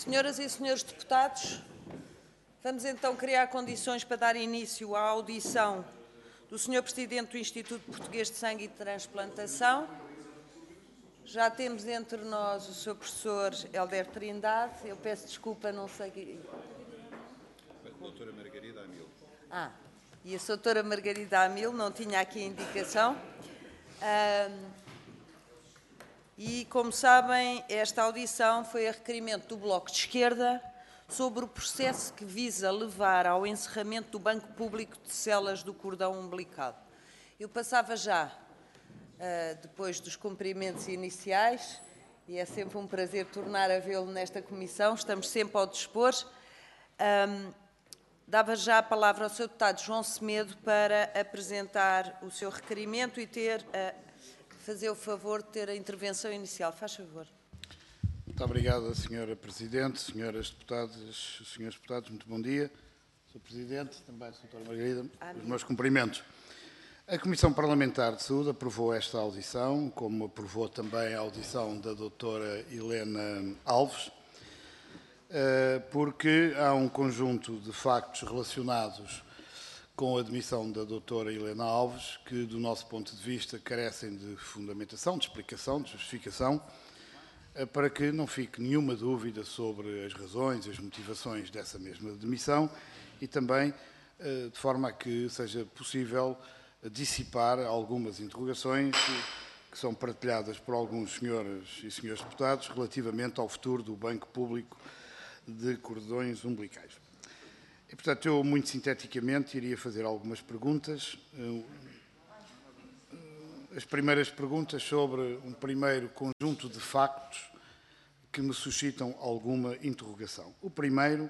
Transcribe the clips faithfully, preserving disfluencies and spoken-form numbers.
Senhoras e senhores deputados, vamos então criar condições para dar início à audição do senhor Presidente do Instituto Português de Sangue e Transplantação. Já temos entre nós o senhor Professor Helder Trindade. Eu peço desculpa, não sei... Doutora Margarida Amil. Ah, e a doutora Margarida Amil, não tinha aqui a indicação. Um, e, como sabem, esta audição foi a requerimento do Bloco de Esquerda sobre o processo que visa levar ao encerramento do Banco Público de Celas do Cordão Umbilical. Eu passava já, uh, depois dos cumprimentos iniciais, e é sempre um prazer tornar a vê-lo nesta comissão, estamos sempre ao dispor. Um, dava já a palavra ao senhor deputado João Semedo para apresentar o seu requerimento e ter, uh, fazer o favor de ter a intervenção inicial. Faz favor. Muito obrigado, senhora Presidente, senhoras deputadas, senhores deputados, muito bom dia. senhor Presidente, também, doutora Margarida, os meus cumprimentos. A Comissão Parlamentar de Saúde aprovou esta audição, como aprovou também a audição da doutora Helena Alves, porque há um conjunto de factos relacionados com a admissão da doutora Helena Alves que, do nosso ponto de vista, carecem de fundamentação, de explicação, de justificação, para que não fique nenhuma dúvida sobre as razões e as motivações dessa mesma admissão e também de forma a que seja possível dissipar algumas interrogações que são partilhadas por alguns senhores e senhores deputados relativamente ao futuro do Banco Público de Cordões Umbilicais. E, portanto, eu, muito sinteticamente, iria fazer algumas perguntas. As primeiras perguntas sobre um primeiro conjunto de factos que me suscitam alguma interrogação. O primeiro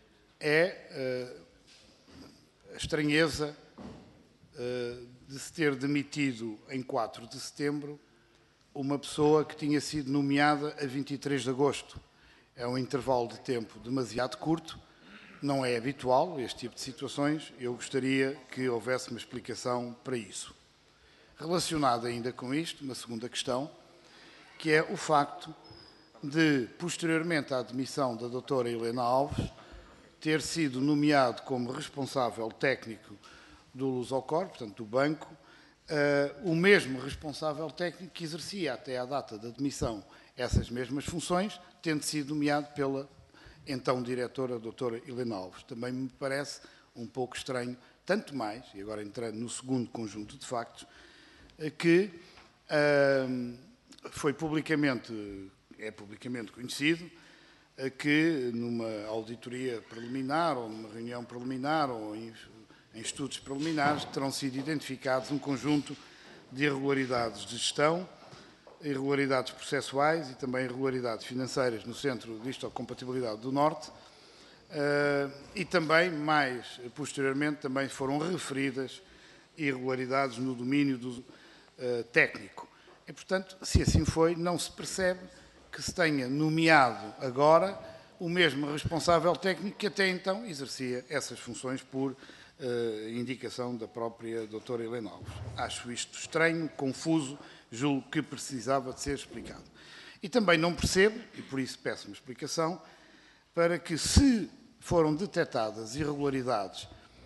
é uh, a estranheza uh, de se ter demitido em quatro de setembro uma pessoa que tinha sido nomeada a vinte e três de agosto. É um intervalo de tempo demasiado curto, não é habitual este tipo de situações, eu gostaria que houvesse uma explicação para isso. Relacionada ainda com isto, uma segunda questão, que é o facto de, posteriormente à admissão da doutora Helena Alves, ter sido nomeado como responsável técnico do Lusocor, portanto do banco, uh, o mesmo responsável técnico que exercia até à data da admissão essas mesmas funções, tendo sido nomeado pela então diretora, a doutora Helena Alves. Também me parece um pouco estranho, tanto mais, e agora entrando no segundo conjunto de factos, que uh, foi publicamente, é publicamente conhecido, uh, que numa auditoria preliminar, ou numa reunião preliminar, ou em, em estudos preliminares, terão sido identificados um conjunto de irregularidades de gestão, irregularidades processuais e também irregularidades financeiras no Centro de Histocompatibilidade do Norte uh, e também, mais posteriormente, também foram referidas irregularidades no domínio do uh, técnico. E, portanto, se assim foi, não se percebe que se tenha nomeado agora o mesmo responsável técnico que até então exercia essas funções por uh, indicação da própria doutora Helena Alves. Acho isto estranho, confuso, julgo que precisava de ser explicado. E também não percebo, e por isso peço uma explicação, para que se foram detectadas irregularidades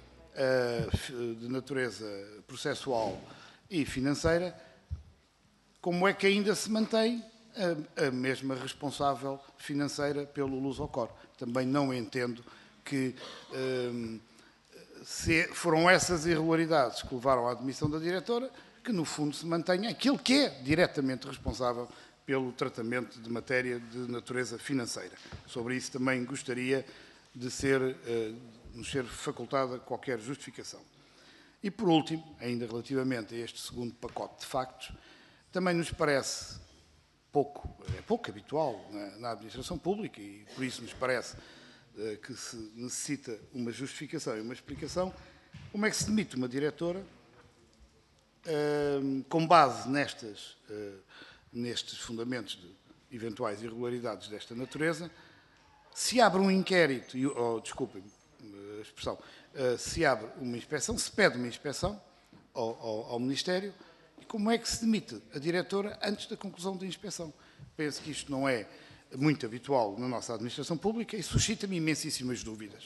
uh, de natureza processual e financeira, como é que ainda se mantém a, a mesma responsável financeira pelo Lusocor? Também não entendo que uh, se foram essas irregularidades que levaram à admissão da diretora, que no fundo se mantenha aquele que é diretamente responsável pelo tratamento de matéria de natureza financeira. Sobre isso também gostaria de ser, uh, nos ser facultada qualquer justificação. E por último, ainda relativamente a este segundo pacote de factos, também nos parece pouco, é pouco habitual na, na administração pública e por isso nos parece uh, que se necessita uma justificação e uma explicação, como é que se demite uma diretora Uh, com base nestas, uh, nestes fundamentos de eventuais irregularidades desta natureza, se abre um inquérito, ou, desculpem a expressão, uh, se abre uma inspeção, se pede uma inspeção ao, ao, ao Ministério, e como é que se demite a diretora antes da conclusão da inspeção? Penso que isto não é muito habitual na nossa administração pública e suscita-me imensíssimas dúvidas.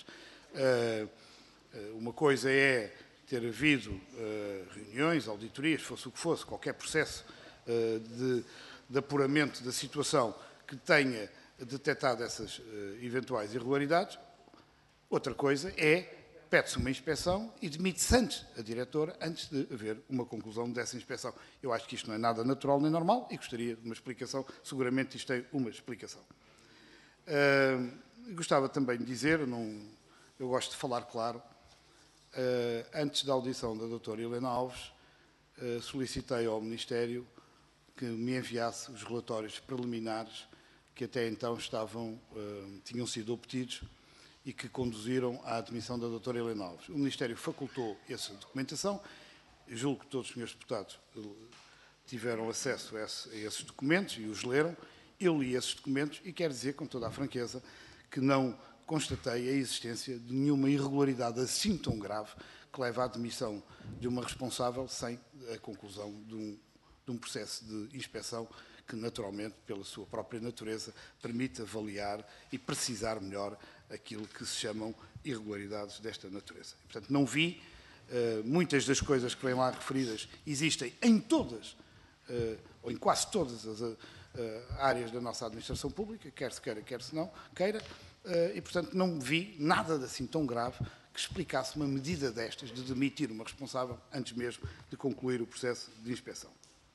Uma coisa é ter havido reuniões, auditorias, fosse o que fosse, qualquer processo de, de apuramento da situação que tenha detectado essas eventuais irregularidades. Outra coisa é pede-se uma inspeção e demite-se antes a diretora, antes de haver uma conclusão dessa inspeção. Eu acho que isto não é nada natural nem normal e gostaria de uma explicação. Seguramente isto tem uma explicação. Uh, gostava também de dizer, não, eu gosto de falar claro, uh, antes da audição da doutora Helena Alves, uh, solicitei ao Ministério que me enviasse os relatórios preliminares que até então estavam, uh, tinham sido obtidos e que conduziram à admissão da doutora Helena Alves. O Ministério facultou essa documentação. Eu julgo que todos os senhores deputados tiveram acesso a, esse, a esses documentos e os leram. Eu li esses documentos e quero dizer, com toda a franqueza, que não constatei a existência de nenhuma irregularidade assim tão grave que leva à admissão de uma responsável sem a conclusão de um, de um processo de inspeção que, naturalmente, pela sua própria natureza, permite avaliar e precisar melhor aquilo que se chamam irregularidades desta natureza. E, portanto, não vi, uh, muitas das coisas que vêm lá referidas existem em todas, uh, ou em quase todas as uh, áreas da nossa administração pública, quer se queira, quer se não queira, uh, e, portanto, não vi nada de assim tão grave que explicasse uma medida destas de demitir uma responsável antes mesmo de concluir o processo de inspeção.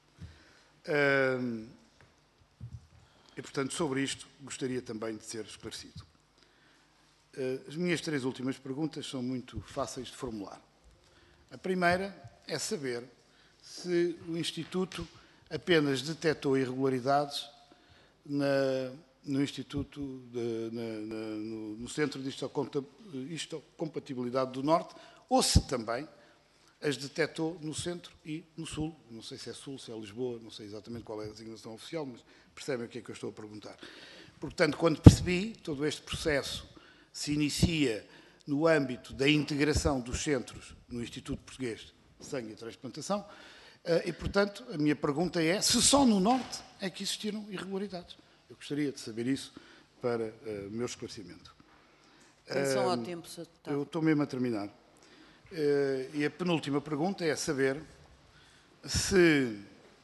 Uh, e, portanto, sobre isto gostaria também de ser esclarecido. As minhas três últimas perguntas são muito fáceis de formular. A primeira é saber se o Instituto apenas detectou irregularidades na, no Instituto, de, na, na, no, no Centro de Histocompatibilidade do Norte, ou se também as detectou no Centro e no Sul. Não sei se é Sul, se é Lisboa, não sei exatamente qual é a designação oficial, mas percebem o que é que eu estou a perguntar. Portanto, quando percebi todo este processo se inicia no âmbito da integração dos centros no Instituto Português de Sangue e Transplantação, e, portanto, a minha pergunta é se só no Norte é que existiram irregularidades. Eu gostaria de saber isso para uh, o meu esclarecimento. Atenção ao tempo, senhor Deputado. Eu estou mesmo a terminar. Uh, e a penúltima pergunta é saber se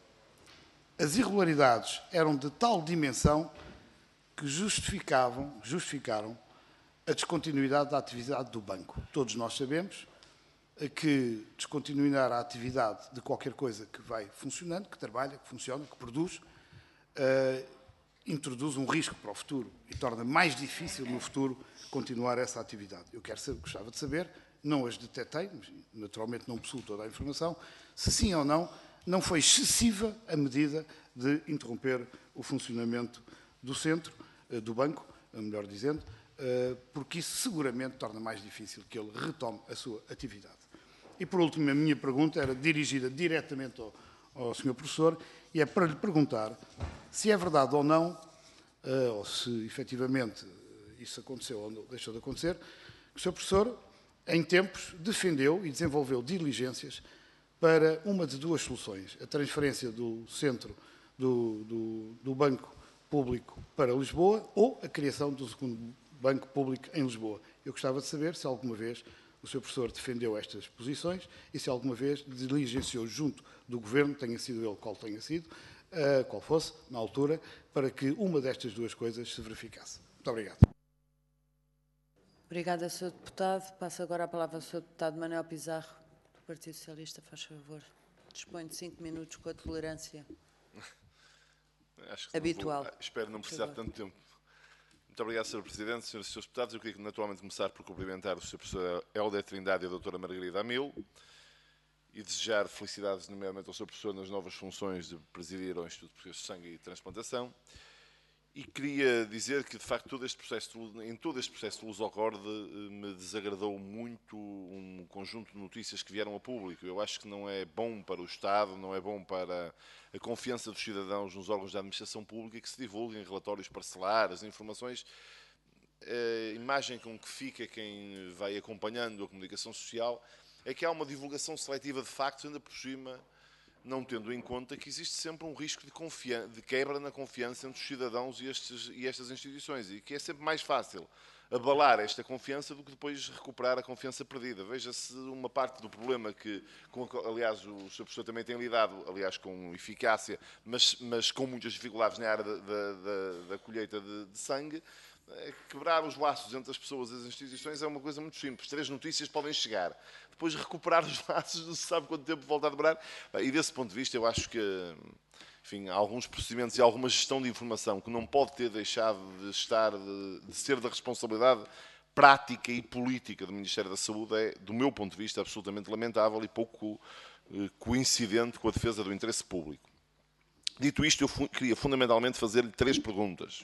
as irregularidades eram de tal dimensão que justificavam, justificaram a descontinuidade da atividade do banco. Todos nós sabemos que descontinuar a atividade de qualquer coisa que vai funcionando, que trabalha, que funciona, que produz, uh, introduz um risco para o futuro e torna mais difícil no futuro continuar essa atividade. Eu quero saber, gostava de saber, não as detectei, naturalmente não possuo toda a informação, se sim ou não, não foi excessiva a medida de interromper o funcionamento do centro, uh, do banco, melhor dizendo, porque isso seguramente torna mais difícil que ele retome a sua atividade. E, por último, a minha pergunta era dirigida diretamente ao, ao senhor Professor, e é para lhe perguntar se é verdade ou não, ou se efetivamente isso aconteceu ou deixou de acontecer, que o senhor Professor, em tempos, defendeu e desenvolveu diligências para uma de duas soluções: a transferência do centro do, do, do Banco Público para Lisboa ou a criação do segundo Banco Público em Lisboa. Eu gostava de saber se alguma vez o senhor Professor defendeu estas posições e se alguma vez diligenciou junto do Governo, tenha sido ele qual tenha sido, uh, qual fosse, na altura, para que uma destas duas coisas se verificasse. Muito obrigado. Obrigada, senhor Deputado. Passo agora a palavra ao senhor Deputado Manuel Pizarro, do Partido Socialista. Faz favor. Dispõe de cinco minutos com a tolerância Acho que habitual. Não vou, espero não precisar de tanto tempo. Muito obrigado, senhor Presidente, senhores e senhores deputados. Eu queria naturalmente começar por cumprimentar o senhor Professor Hélder Trindade e a doutora Margarida Amil e desejar felicidades, nomeadamente ao senhor Professor, nas novas funções de presidir ao Instituto Português de Sangue e Transplantação. E queria dizer que, de facto, todo este processo de, em todo este processo de Lusocorde me desagradou muito um conjunto de notícias que vieram a público. Eu acho que não é bom para o Estado, não é bom para a confiança dos cidadãos nos órgãos da administração pública que se divulguem relatórios parcelares, informações. A imagem com que fica quem vai acompanhando a comunicação social é que há uma divulgação seletiva de factos, ainda por cima, não tendo em conta que existe sempre um risco de, de quebra na confiança entre os cidadãos e, estes, e estas instituições, e que é sempre mais fácil abalar esta confiança do que depois recuperar a confiança perdida. Veja-se uma parte do problema que, com, aliás, o senhor Professor também tem lidado, aliás, com eficácia, mas, mas com muitas dificuldades na área da, da, da, da colheita de, de sangue. Quebrar os laços entre as pessoas e as instituições é uma coisa muito simples. Três notícias podem chegar. Depois recuperar os laços não se sabe quanto tempo volta a demorar. E desse ponto de vista eu acho que, enfim, há alguns procedimentos e alguma gestão de informação que não pode ter deixado de estar, de, de ser da responsabilidade prática e política do Ministério da Saúde é, do meu ponto de vista, absolutamente lamentável e pouco eh, coincidente com a defesa do interesse público. Dito isto, eu fu- queria fundamentalmente fazer-lhe três perguntas.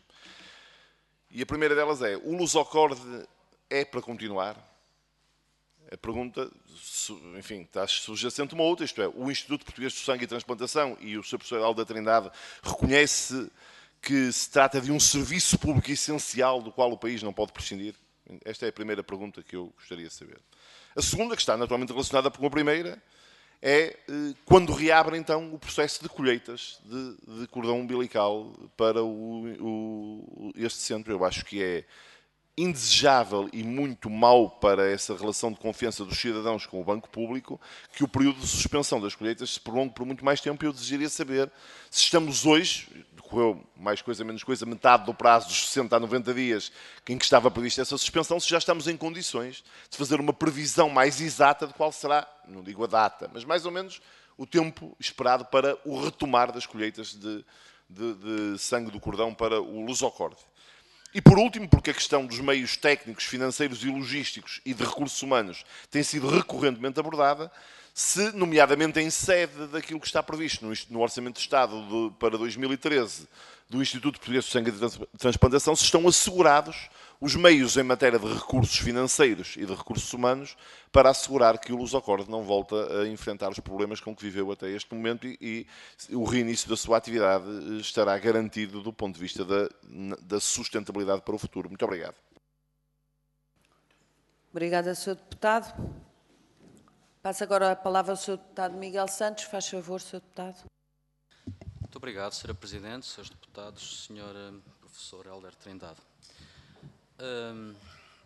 E a primeira delas é, o Lusocorde é para continuar? A pergunta, enfim, está subjacente uma outra, isto é, o Instituto Português de Sangue e Transplantação e o senhor Professor Helder da Trindade reconhece que se trata de um serviço público essencial do qual o país não pode prescindir? Esta é a primeira pergunta que eu gostaria de saber. A segunda, que está naturalmente relacionada com a primeira, é quando reabre então o processo de colheitas de, de cordão umbilical para o, o, este centro. Eu acho que é indesejável e muito mau para essa relação de confiança dos cidadãos com o banco público que o período de suspensão das colheitas se prolongue por muito mais tempo. Eu desejaria saber se estamos hoje, decorreu mais coisa menos coisa, metade do prazo dos sessenta a noventa dias em que estava prevista essa suspensão, se já estamos em condições de fazer uma previsão mais exata de qual será, não digo a data, mas mais ou menos o tempo esperado para o retomar das colheitas de, de, de sangue do cordão para o Lusocorde. E por último, porque a questão dos meios técnicos, financeiros e logísticos e de recursos humanos tem sido recorrentemente abordada, se, nomeadamente em sede daquilo que está previsto no, no Orçamento de Estado de, para dois mil e treze do Instituto Português de Sangue e Transplantação, se estão assegurados os meios em matéria de recursos financeiros e de recursos humanos para assegurar que o Lusocorde não volta a enfrentar os problemas com que viveu até este momento e, e o reinício da sua atividade estará garantido do ponto de vista da, da sustentabilidade para o futuro. Muito obrigado. Obrigada, senhor Deputado. Passo agora a palavra ao senhor Deputado Miguel Santos. Faz favor, senhor Deputado. Muito obrigado, senhora Presidente, senhores Deputados, senhor Professor Helder Trindade. Um,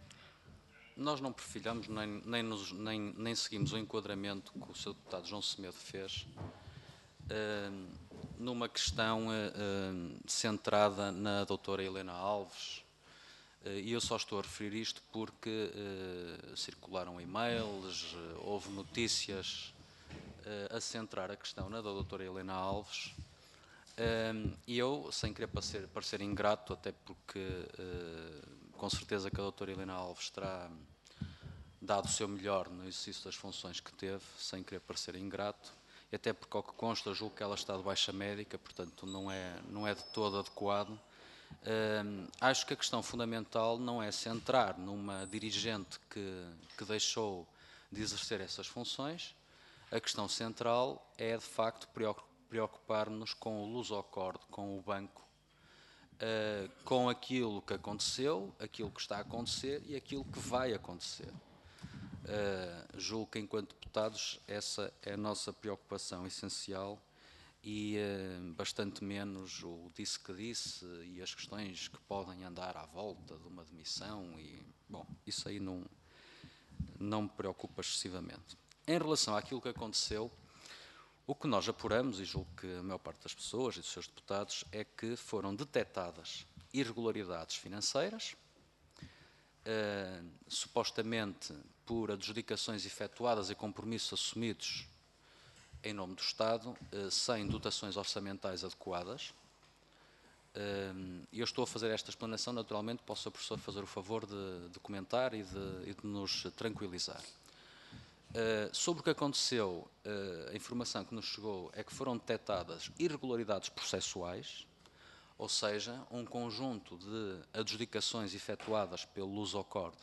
nós não perfilhamos nem, nem, nos, nem, nem seguimos o enquadramento que o senhor Deputado João Semedo fez um, numa questão um, centrada na doutora Helena Alves, uh, e eu só estou a referir isto porque uh, circularam e-mails, uh, houve notícias uh, a centrar a questão na doutora Helena Alves. Um, e eu, sem querer parecer, parecer ingrato, até porque uh, com certeza que a doutora Helena Alves terá dado o seu melhor no exercício das funções que teve, sem querer parecer ingrato, e até porque, ao que consta, julgo que ela está de baixa médica, portanto não é, não é de todo adequado. Um, acho que a questão fundamental não é centrar numa dirigente que, que deixou de exercer essas funções. A questão central é, de facto, preocupar-nos com o Lusocorde, com o banco, uh, com aquilo que aconteceu, aquilo que está a acontecer e aquilo que vai acontecer. Uh, julgo que, enquanto deputados, essa é a nossa preocupação essencial e uh, bastante menos o disse que disse e as questões que podem andar à volta de uma demissão e, bom, isso aí não, não me preocupa excessivamente. Em relação àquilo que aconteceu, o que nós apuramos, e julgo que a maior parte das pessoas e dos seus deputados, é que foram detectadas irregularidades financeiras, uh, supostamente por adjudicações efetuadas e compromissos assumidos em nome do Estado, uh, sem dotações orçamentais adequadas. Uh, eu estou a fazer esta explanação, naturalmente, para o senhor Professor fazer o favor de, de comentar e de, e de nos tranquilizar. Uh, sobre o que aconteceu, uh, a informação que nos chegou é que foram detectadas irregularidades processuais, ou seja, um conjunto de adjudicações efetuadas pelo Lusocorde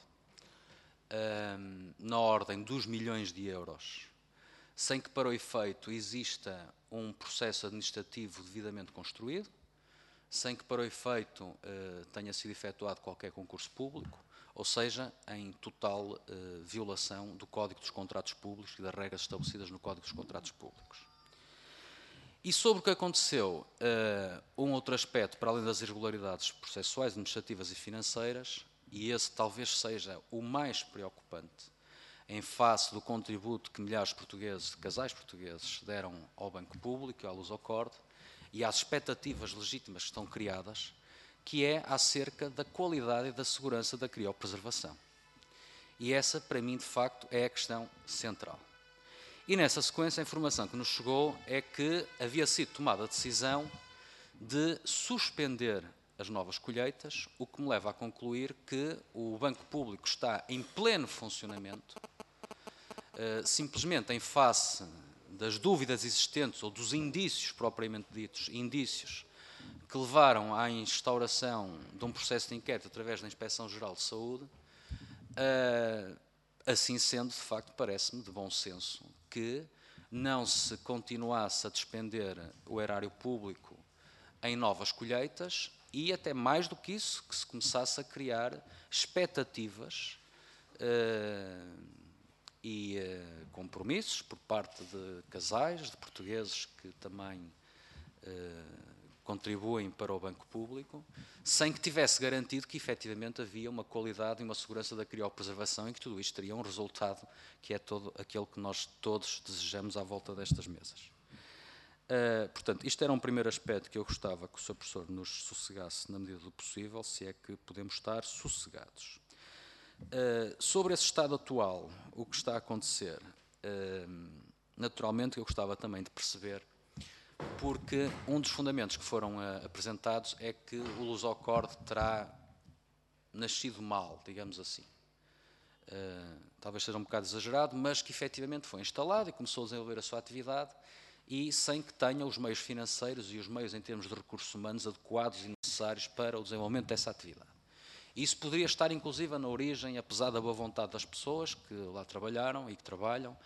uh, na ordem dos milhões de euros, sem que para o efeito exista um processo administrativo devidamente construído, sem que para o efeito uh, tenha sido efetuado qualquer concurso público, ou seja, em total uh, violação do Código dos Contratos Públicos e das regras estabelecidas no Código dos Contratos Públicos. E sobre o que aconteceu, uh, um outro aspecto, para além das irregularidades processuais, administrativas e financeiras, e esse talvez seja o mais preocupante, em face do contributo que milhares de portugueses, de casais portugueses, deram ao Banco Público, à Lusocorde, e às expectativas legítimas que estão criadas, que é acerca da qualidade e da segurança da criopreservação. E essa, para mim, de facto, é a questão central. E nessa sequência, a informação que nos chegou é que havia sido tomada a decisão de suspender as novas colheitas, o que me leva a concluir que o Banco Público está em pleno funcionamento, uh, simplesmente em face das dúvidas existentes ou dos indícios propriamente ditos, indícios que levaram à instauração de um processo de inquérito através da Inspeção-Geral de Saúde. Uh, assim sendo, de facto, parece-me de bom senso que não se continuasse a despender o erário público em novas colheitas e, até mais do que isso, que se começasse a criar expectativas uh, e uh, compromissos por parte de casais, de portugueses que também uh, contribuem para o Banco Público, sem que tivesse garantido que efetivamente havia uma qualidade e uma segurança da criopreservação e que tudo isto teria um resultado que é todo aquele que nós todos desejamos à volta destas mesas. Uh, portanto, isto era um primeiro aspecto que eu gostava que o senhor Professor nos sossegasse na medida do possível, se é que podemos estar sossegados. Uh, sobre esse estado atual, o que está a acontecer, uh, naturalmente eu gostava também de perceber, porque um dos fundamentos que foram uh, apresentados é que o Lusocorde terá nascido mal, digamos assim. Uh, talvez seja um bocado exagerado, mas que efetivamente foi instalado e começou a desenvolver a sua atividade e sem que tenha os meios financeiros e os meios em termos de recursos humanos adequados e necessários para o desenvolvimento dessa atividade. Isso poderia estar inclusive na origem, apesar da boa vontade das pessoas que lá trabalharam e que trabalham,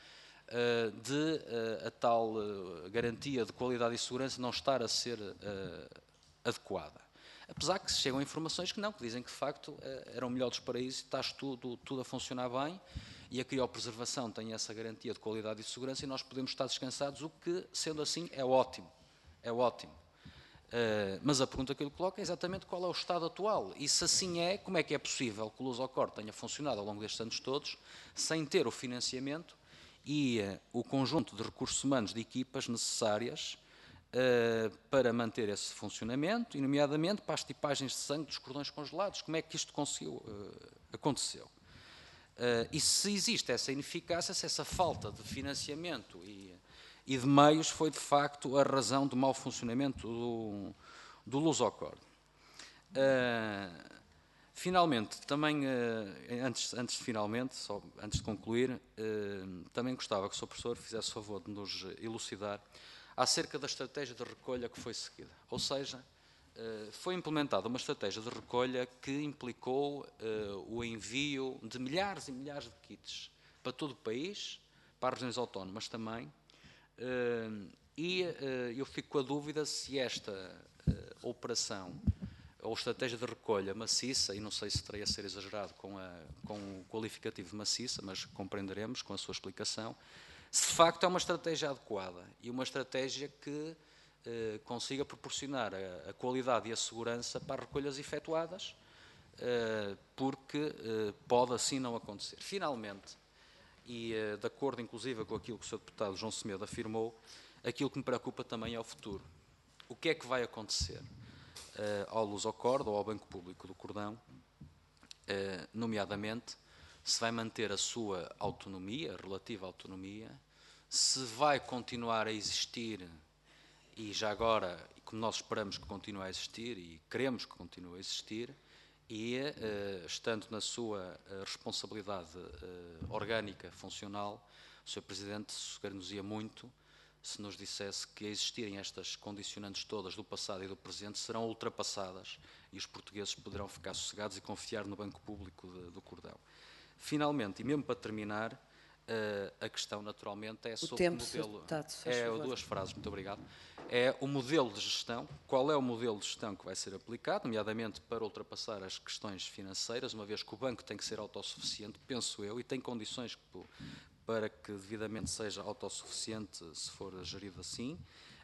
de a tal garantia de qualidade e segurança não estar a ser adequada. Apesar que chegam informações que não, que dizem que de facto era o melhor dos paraísos e está tudo, tudo a funcionar bem e a criopreservação tem essa garantia de qualidade e segurança e nós podemos estar descansados, o que, sendo assim, é ótimo. É ótimo. Uh, mas a pergunta que eu lhe coloco é exatamente qual é o estado atual e se assim é, como é que é possível que o Lusocorde tenha funcionado ao longo destes anos todos sem ter o financiamento e uh, o conjunto de recursos humanos de equipas necessárias uh, para manter esse funcionamento e, nomeadamente, para as tipagens de sangue dos cordões congelados. Como é que isto conseguiu, uh, aconteceu? Uh, e se existe essa ineficácia, se essa falta de financiamento e, e de meios foi, de facto, a razão do mau funcionamento do, do Lusocorde. Uh, finalmente, também, uh, antes, antes de finalmente, só antes de concluir, uh, também gostava que o senhor Professor fizesse favor de nos elucidar acerca da estratégia de recolha que foi seguida. Ou seja, foi implementada uma estratégia de recolha que implicou uh, o envio de milhares e milhares de kits para todo o país, para as regiões autónomas também, uh, e uh, eu fico com a dúvida se esta uh, operação ou estratégia de recolha maciça, e não sei se terei a ser exagerado com, a, com o qualificativo de maciça, mas compreenderemos com a sua explicação, se de facto é uma estratégia adequada e uma estratégia que Uh, consiga proporcionar a, a qualidade e a segurança para as recolhas efetuadas, uh, porque uh, pode assim não acontecer. Finalmente, e uh, de acordo inclusive com aquilo que o senhor Deputado João Semedo afirmou, aquilo que me preocupa também é o futuro. O que é que vai acontecer uh, ao Lusocorde ou ao Banco Público do Cordão, uh, nomeadamente, se vai manter a sua autonomia, a relativa autonomia, se vai continuar a existir e já agora, como nós esperamos que continue a existir e queremos que continue a existir, e uh, estando na sua uh, responsabilidade uh, orgânica, funcional, o senhor Presidente sossegar-nos-ia muito se nos dissesse que a existirem estas condicionantes todas do passado e do presente serão ultrapassadas e os portugueses poderão ficar sossegados e confiar no Banco Público de, do Cordão. Finalmente, e mesmo para terminar, uh, a questão naturalmente é sobre o modelo... É duas frases, muito obrigado. É o modelo de gestão, qual é o modelo de gestão que vai ser aplicado, nomeadamente para ultrapassar as questões financeiras, uma vez que o banco tem que ser autossuficiente, penso eu, e tem condições para que devidamente seja autossuficiente se for gerido assim,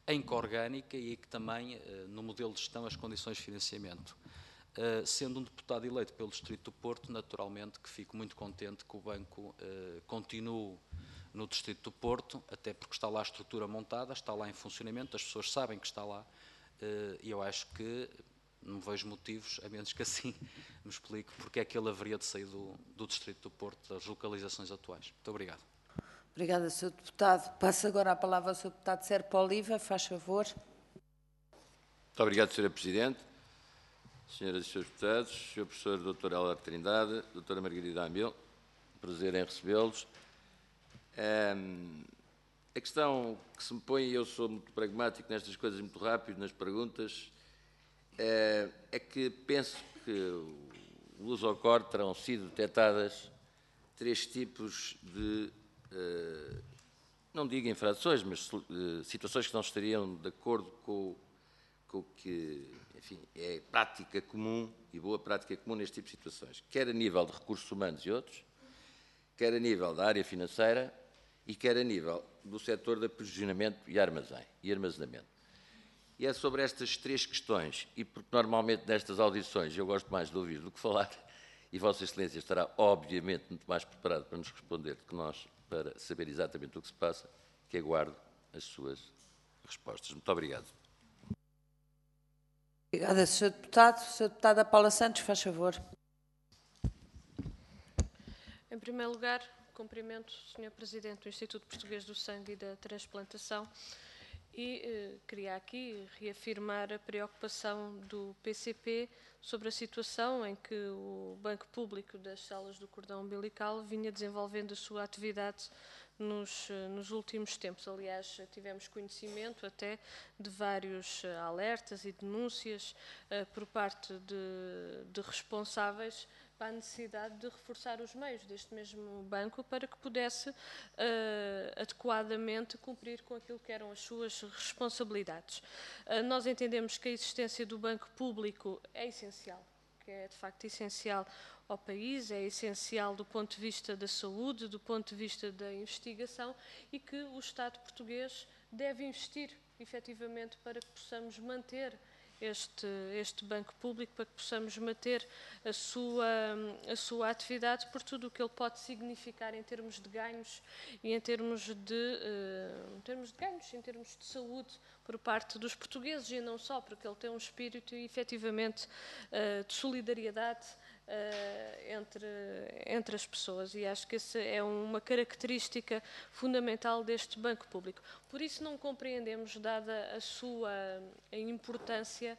em que orgânica e que também, no modelo de gestão, as condições de financiamento. Uh, sendo um deputado eleito pelo Distrito do Porto, naturalmente que fico muito contente que o banco uh, continue no Distrito do Porto, até porque está lá a estrutura montada, está lá em funcionamento, as pessoas sabem que está lá, uh, e eu acho que não vejo motivos, a menos que assim me explique porque é que ele haveria de sair do, do Distrito do Porto, das localizações atuais. Muito obrigado. Obrigada, senhor Deputado. Passo agora a palavra ao senhor Deputado Serpa Oliva, faz favor. Muito obrigado, senhora Presidente. Senhoras e senhores deputados, senhor Professor doutor Helder Trindade, doutora Margarida Amil, prazer em recebê-los. Um, a questão que se me põe, e eu sou muito pragmático nestas coisas, muito rápido nas perguntas, uh, é que penso que o Lusocor terão sido detectadas três tipos de, uh, não digo infrações, mas uh, situações que não estariam de acordo com, com o que, enfim, é prática comum e boa prática comum neste tipo de situações, quer a nível de recursos humanos e outros, quer a nível da área financeira e quer a nível do setor de aprovisionamento e armazém e armazenamento. E é sobre estas três questões, e porque normalmente nestas audições eu gosto mais de ouvir do que falar, e Vossa Excelência estará obviamente muito mais preparado para nos responder do que nós para saber exatamente o que se passa, que aguardo as suas respostas. Muito obrigado. Obrigada, senhor Deputado. senhora Deputada Paula Santos, faz favor. Em primeiro lugar, cumprimento o senhor Presidente do Instituto Português do Sangue e da Transplantação e eh, queria aqui reafirmar a preocupação do P C P sobre a situação em que o Banco Público das Células do Cordão Umbilical vinha desenvolvendo a sua atividade nos, nos últimos tempos. Aliás, tivemos conhecimento até de vários alertas e denúncias uh, por parte de, de responsáveis para a necessidade de reforçar os meios deste mesmo banco para que pudesse uh, adequadamente cumprir com aquilo que eram as suas responsabilidades. Uh, nós entendemos que a existência do banco público é essencial, que é de facto essencial ao país, é essencial do ponto de vista da saúde, do ponto de vista da investigação e que o Estado português deve investir efetivamente para que possamos manter Este, este banco público, para que possamos manter a sua, a sua atividade por tudo o que ele pode significar em termos de ganhos e em termos de, uh, em termos de ganhos, em termos de saúde por parte dos portugueses e não só, porque ele tem um espírito efetivamente uh, de solidariedade Uh, entre, entre as pessoas e acho que essa é uma característica fundamental deste banco público. Por isso não compreendemos, dada a sua a importância,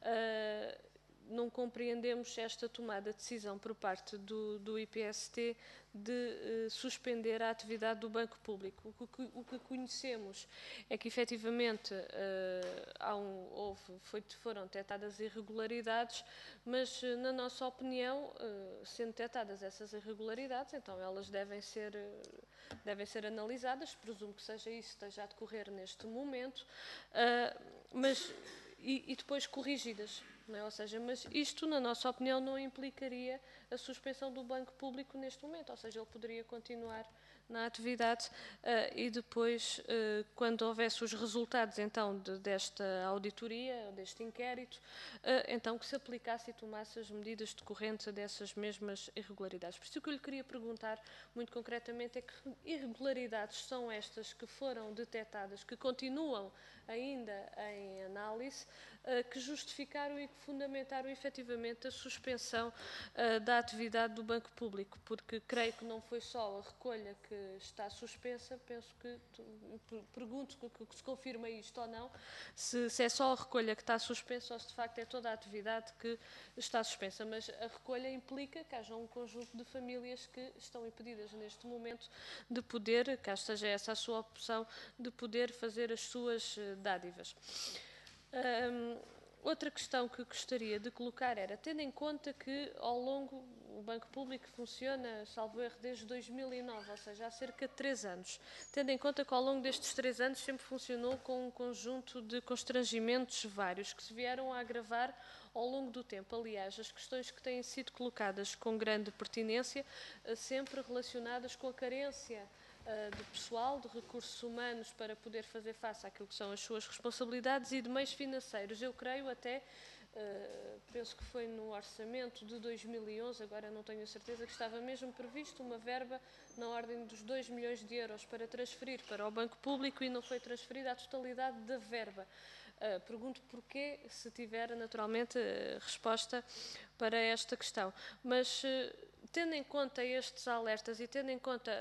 uh, não compreendemos esta tomada de decisão por parte do, do I P S T de uh, suspender a atividade do banco público. O que, o que conhecemos é que efetivamente uh, há um, houve, foi, foram detectadas irregularidades, mas uh, na nossa opinião, uh, sendo detectadas essas irregularidades, então elas devem ser, uh, devem ser analisadas, presumo que seja isso que esteja a decorrer neste momento, uh, mas, e, e depois corrigidas. Não é? Ou seja, mas isto, na nossa opinião, não implicaria a suspensão do banco público neste momento, ou seja, ele poderia continuar na atividade uh, e depois, uh, quando houvesse os resultados então de, desta auditoria, deste inquérito, uh, então que se aplicasse e tomasse as medidas decorrentes dessas mesmas irregularidades. Por isso o que eu lhe queria perguntar, muito concretamente, é que irregularidades são estas que foram detectadas, que continuam ainda em análise, uh, que justificaram e que fundamentaram efetivamente a suspensão uh, da atividade do banco público, porque creio que não foi só a recolha que está suspensa, penso que, pergunto que se confirma isto ou não, se, se é só a recolha que está suspensa ou se de facto é toda a atividade que está suspensa, mas a recolha implica que haja um conjunto de famílias que estão impedidas neste momento de poder, caso seja essa a sua opção, de poder fazer as suas dádivas. Um, outra questão que gostaria de colocar era, tendo em conta que ao longo, o Banco Público funciona, salvo erro, desde dois mil e nove, ou seja, há cerca de três anos, tendo em conta que ao longo destes três anos sempre funcionou com um conjunto de constrangimentos vários que se vieram a agravar ao longo do tempo. Aliás, as questões que têm sido colocadas com grande pertinência, sempre relacionadas com a carência de pessoal, de recursos humanos para poder fazer face àquilo que são as suas responsabilidades e de meios financeiros. Eu creio até, uh, penso que foi no orçamento de dois mil e onze, agora não tenho a certeza, que estava mesmo previsto uma verba na ordem dos dois milhões de euros para transferir para o Banco Público e não foi transferida a totalidade da verba. Uh, pergunto porquê, se tiver naturalmente uh, resposta para esta questão. Mas, uh, tendo em conta estes alertas e tendo em conta,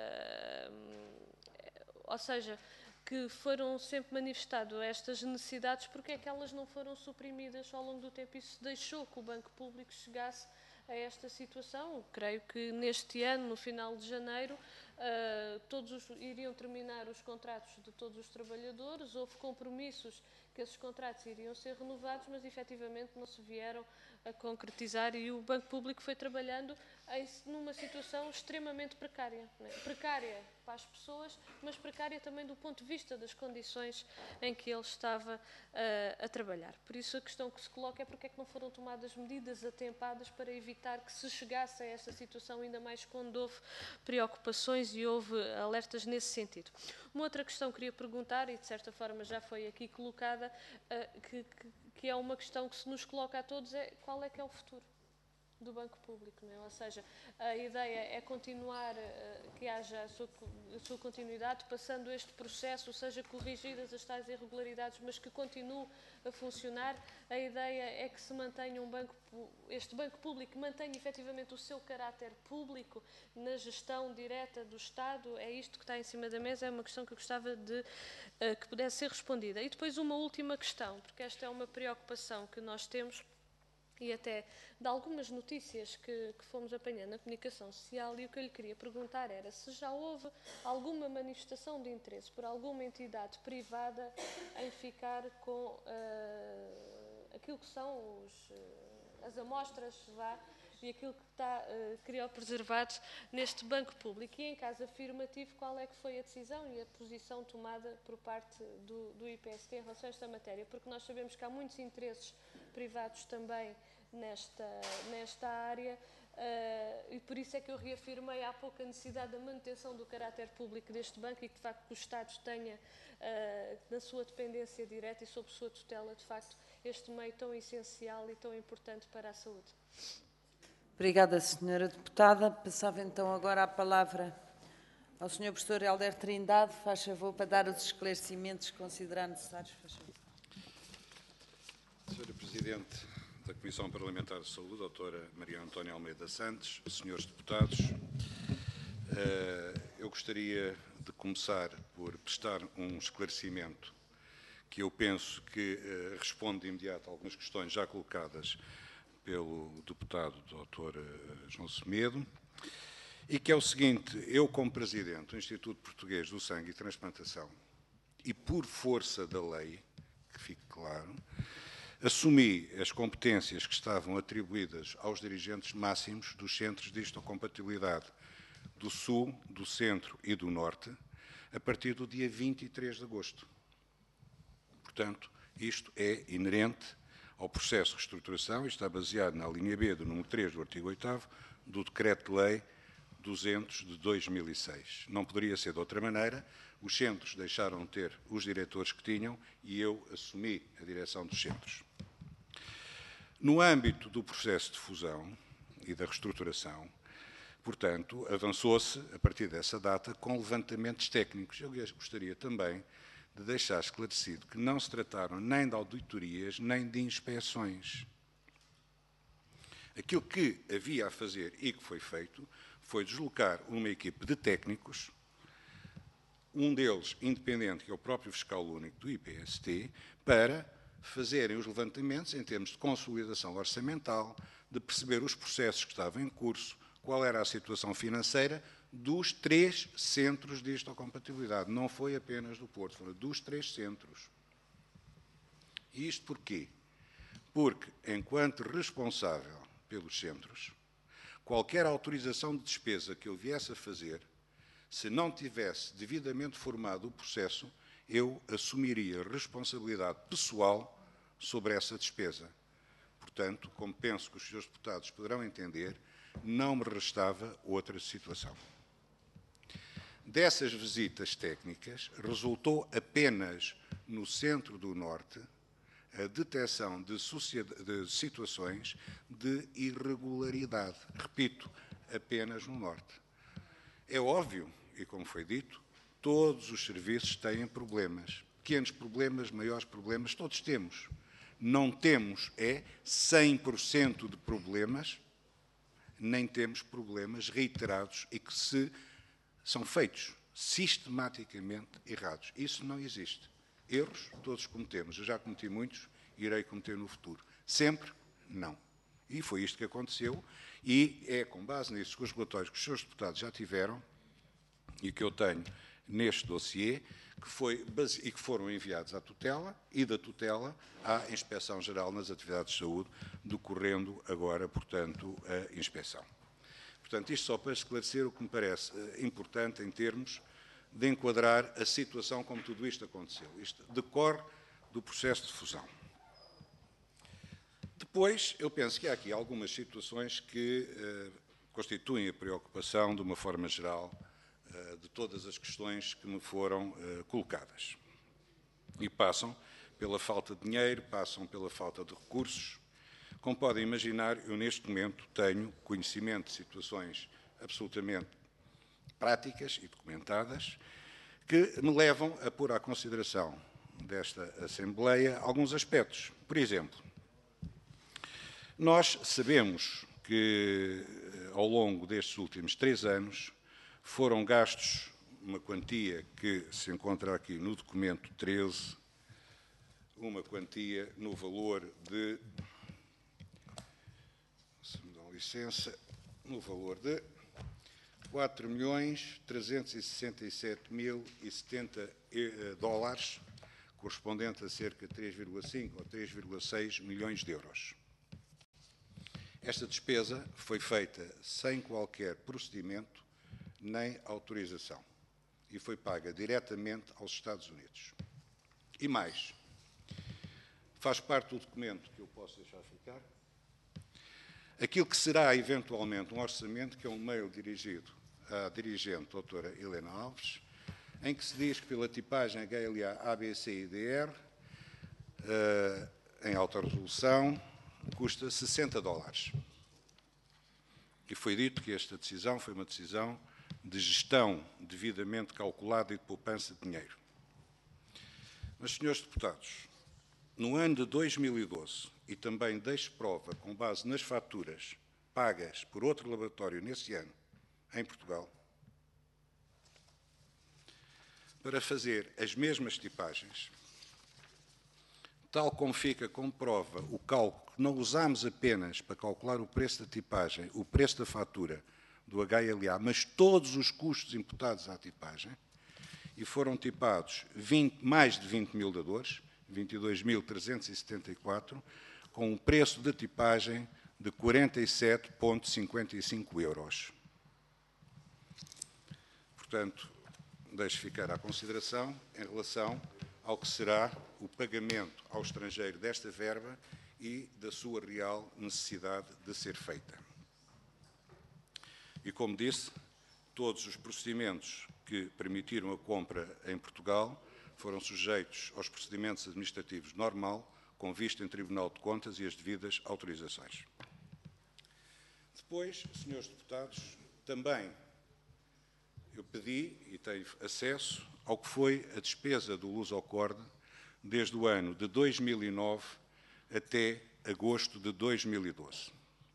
uh, ou seja, que foram sempre manifestadas estas necessidades, porque é que elas não foram suprimidas ao longo do tempo? Isso deixou que o Banco Público chegasse a esta situação. Creio que neste ano, no final de janeiro, uh, todos os, iriam terminar os contratos de todos os trabalhadores, houve compromissos que esses contratos iriam ser renovados, mas efetivamente não se vieram a concretizar e o Banco Público foi trabalhando em, numa situação extremamente precária. Não é? Precária para as pessoas, mas precária também do ponto de vista das condições em que ele estava uh, a trabalhar. Por isso a questão que se coloca é porque é que não foram tomadas medidas atempadas para evitar que se chegasse a esta situação, ainda mais quando houve preocupações e houve alertas nesse sentido. Uma outra questão que queria perguntar, e de certa forma já foi aqui colocada, uh, que, que, que é uma questão que se nos coloca a todos, é qual é que é o futuro do Banco Público, não é? Ou seja, a ideia é continuar, uh, que haja a sua, a sua continuidade, passando este processo, seja corrigidas as tais irregularidades, mas que continue a funcionar. A ideia é que se mantenha um banco, este Banco Público mantenha efetivamente o seu caráter público na gestão direta do Estado. É isto que está em cima da mesa, é uma questão que eu gostava de uh, que pudesse ser respondida. E depois uma última questão, porque esta é uma preocupação que nós temos, e até de algumas notícias que, que fomos apanhando na comunicação social, e o que eu lhe queria perguntar era se já houve alguma manifestação de interesse por alguma entidade privada em ficar com uh, aquilo que são os, uh, as amostras vá, e aquilo que está uh, criopreservado neste Banco Público. E em caso afirmativo, qual é que foi a decisão e a posição tomada por parte do, do I P S T em relação a esta matéria? Porque nós sabemos que há muitos interesses privados também nesta, nesta área uh, e por isso é que eu reafirmei há pouco a necessidade da manutenção do caráter público deste banco e que de facto o Estado tenha uh, na sua dependência direta e sob sua tutela de facto este meio tão essencial e tão importante para a saúde. Obrigada, senhora Deputada. Passava então agora a palavra ao senhor Professor Hélder Trindade. Faz favor para dar os esclarecimentos que considerar necessários. Faz favor. senhora Presidente da Comissão Parlamentar de Saúde, doutora Maria Antónia Almeida Santos, senhores deputados, eu gostaria de começar por prestar um esclarecimento que eu penso que responde de imediato a algumas questões já colocadas pelo deputado doutor João Semedo, e que é o seguinte: eu, como Presidente do Instituto Português do Sangue e Transplantação, e por força da lei, que fique claro, assumi as competências que estavam atribuídas aos dirigentes máximos dos centros de histocompatibilidade do Sul, do Centro e do Norte, a partir do dia vinte e três de agosto. Portanto, isto é inerente ao processo de reestruturação e está baseado na linha B do número três do artigo oitavo do Decreto-Lei duzentos de dois mil e seis. Não poderia ser de outra maneira. Os centros deixaram de ter os diretores que tinham e eu assumi a direção dos centros. No âmbito do processo de fusão e da reestruturação, portanto, avançou-se, a partir dessa data, com levantamentos técnicos. Eu gostaria também de deixar esclarecido que não se trataram nem de auditorias, nem de inspeções. Aquilo que havia a fazer e que foi feito foi deslocar uma equipe de técnicos, um deles independente, que é o próprio fiscal único do I P S T, para fazerem os levantamentos em termos de consolidação orçamental, de perceber os processos que estavam em curso, qual era a situação financeira dos três centros de histocompatibilidade. Não foi apenas do Porto, foram dos três centros. E isto porquê? Porque, enquanto responsável pelos centros, qualquer autorização de despesa que eu viesse a fazer, se não tivesse devidamente formado o processo, eu assumiria responsabilidade pessoal sobre essa despesa. Portanto, como penso que os senhores deputados poderão entender, não me restava outra situação. dessas visitas técnicas, resultou apenas no centro do Norte a detecção de, de situações de irregularidade. Repito, apenas no Norte. É óbvio, e como foi dito, todos os serviços têm problemas. Pequenos problemas, maiores problemas, todos temos. Não temos é cem por cento de problemas, nem temos problemas reiterados e que se são feitos sistematicamente errados. Isso não existe. Erros todos cometemos. Eu já cometi muitos e irei cometer no futuro. Sempre, não. E foi isto que aconteceu e é com base nisso que os relatórios que os senhores deputados já tiveram e que eu tenho neste dossiê que foi, e que foram enviados à tutela e da tutela à Inspeção-Geral nas Atividades de Saúde, decorrendo agora, portanto, a inspeção. Portanto, isto só para esclarecer o que me parece importante em termos de enquadrar a situação como tudo isto aconteceu. Isto decorre do processo de fusão. Depois, eu penso que há aqui algumas situações que eh, constituem a preocupação, de uma forma geral, eh, de todas as questões que me foram eh, colocadas. E passam pela falta de dinheiro, passam pela falta de recursos. Como podem imaginar, eu neste momento tenho conhecimento de situações absolutamente práticas e documentadas que me levam a pôr à consideração desta Assembleia alguns aspectos. Por exemplo, nós sabemos que ao longo destes últimos três anos foram gastos uma quantia que se encontra aqui no documento treze, uma quantia no valor de, se me dão licença, no valor de quatro milhões trezentos e sessenta e sete mil e setenta dólares, correspondente a cerca de três vírgula cinco ou três vírgula seis milhões de euros. Esta despesa foi feita sem qualquer procedimento nem autorização e foi paga diretamente aos Estados Unidos. E mais, faz parte do documento que eu posso deixar ficar, aquilo que será eventualmente um orçamento, que é um mail dirigido à dirigente doutora Helena Alves, em que se diz que pela tipagem H L A A B C I D R, uh, em alta resolução, custa sessenta dólares. E foi dito que esta decisão foi uma decisão de gestão devidamente calculada e de poupança de dinheiro. Mas, senhores deputados, no ano de dois mil e doze, e também deixo prova com base nas faturas pagas por outro laboratório nesse ano, em Portugal, para fazer as mesmas tipagens, tal como fica como prova o cálculo que não usámos apenas para calcular o preço da tipagem, o preço da fatura do H L A, mas todos os custos imputados à tipagem, e foram tipados vinte, mais de vinte mil dadores, vinte e dois mil trezentos e setenta e quatro, com um preço de tipagem de quarenta e sete vírgula cinquenta e cinco euros. Portanto, deixo ficar à consideração em relação ao que será o pagamento ao estrangeiro desta verba e da sua real necessidade de ser feita. E, como disse, todos os procedimentos que permitiram a compra em Portugal foram sujeitos aos procedimentos administrativos normal, com vista em Tribunal de Contas e as devidas autorizações. Depois, senhores deputados, também eu pedi e tenho acesso ao que foi a despesa do Lusocorde desde o ano de dois mil e nove até agosto de dois mil e doze.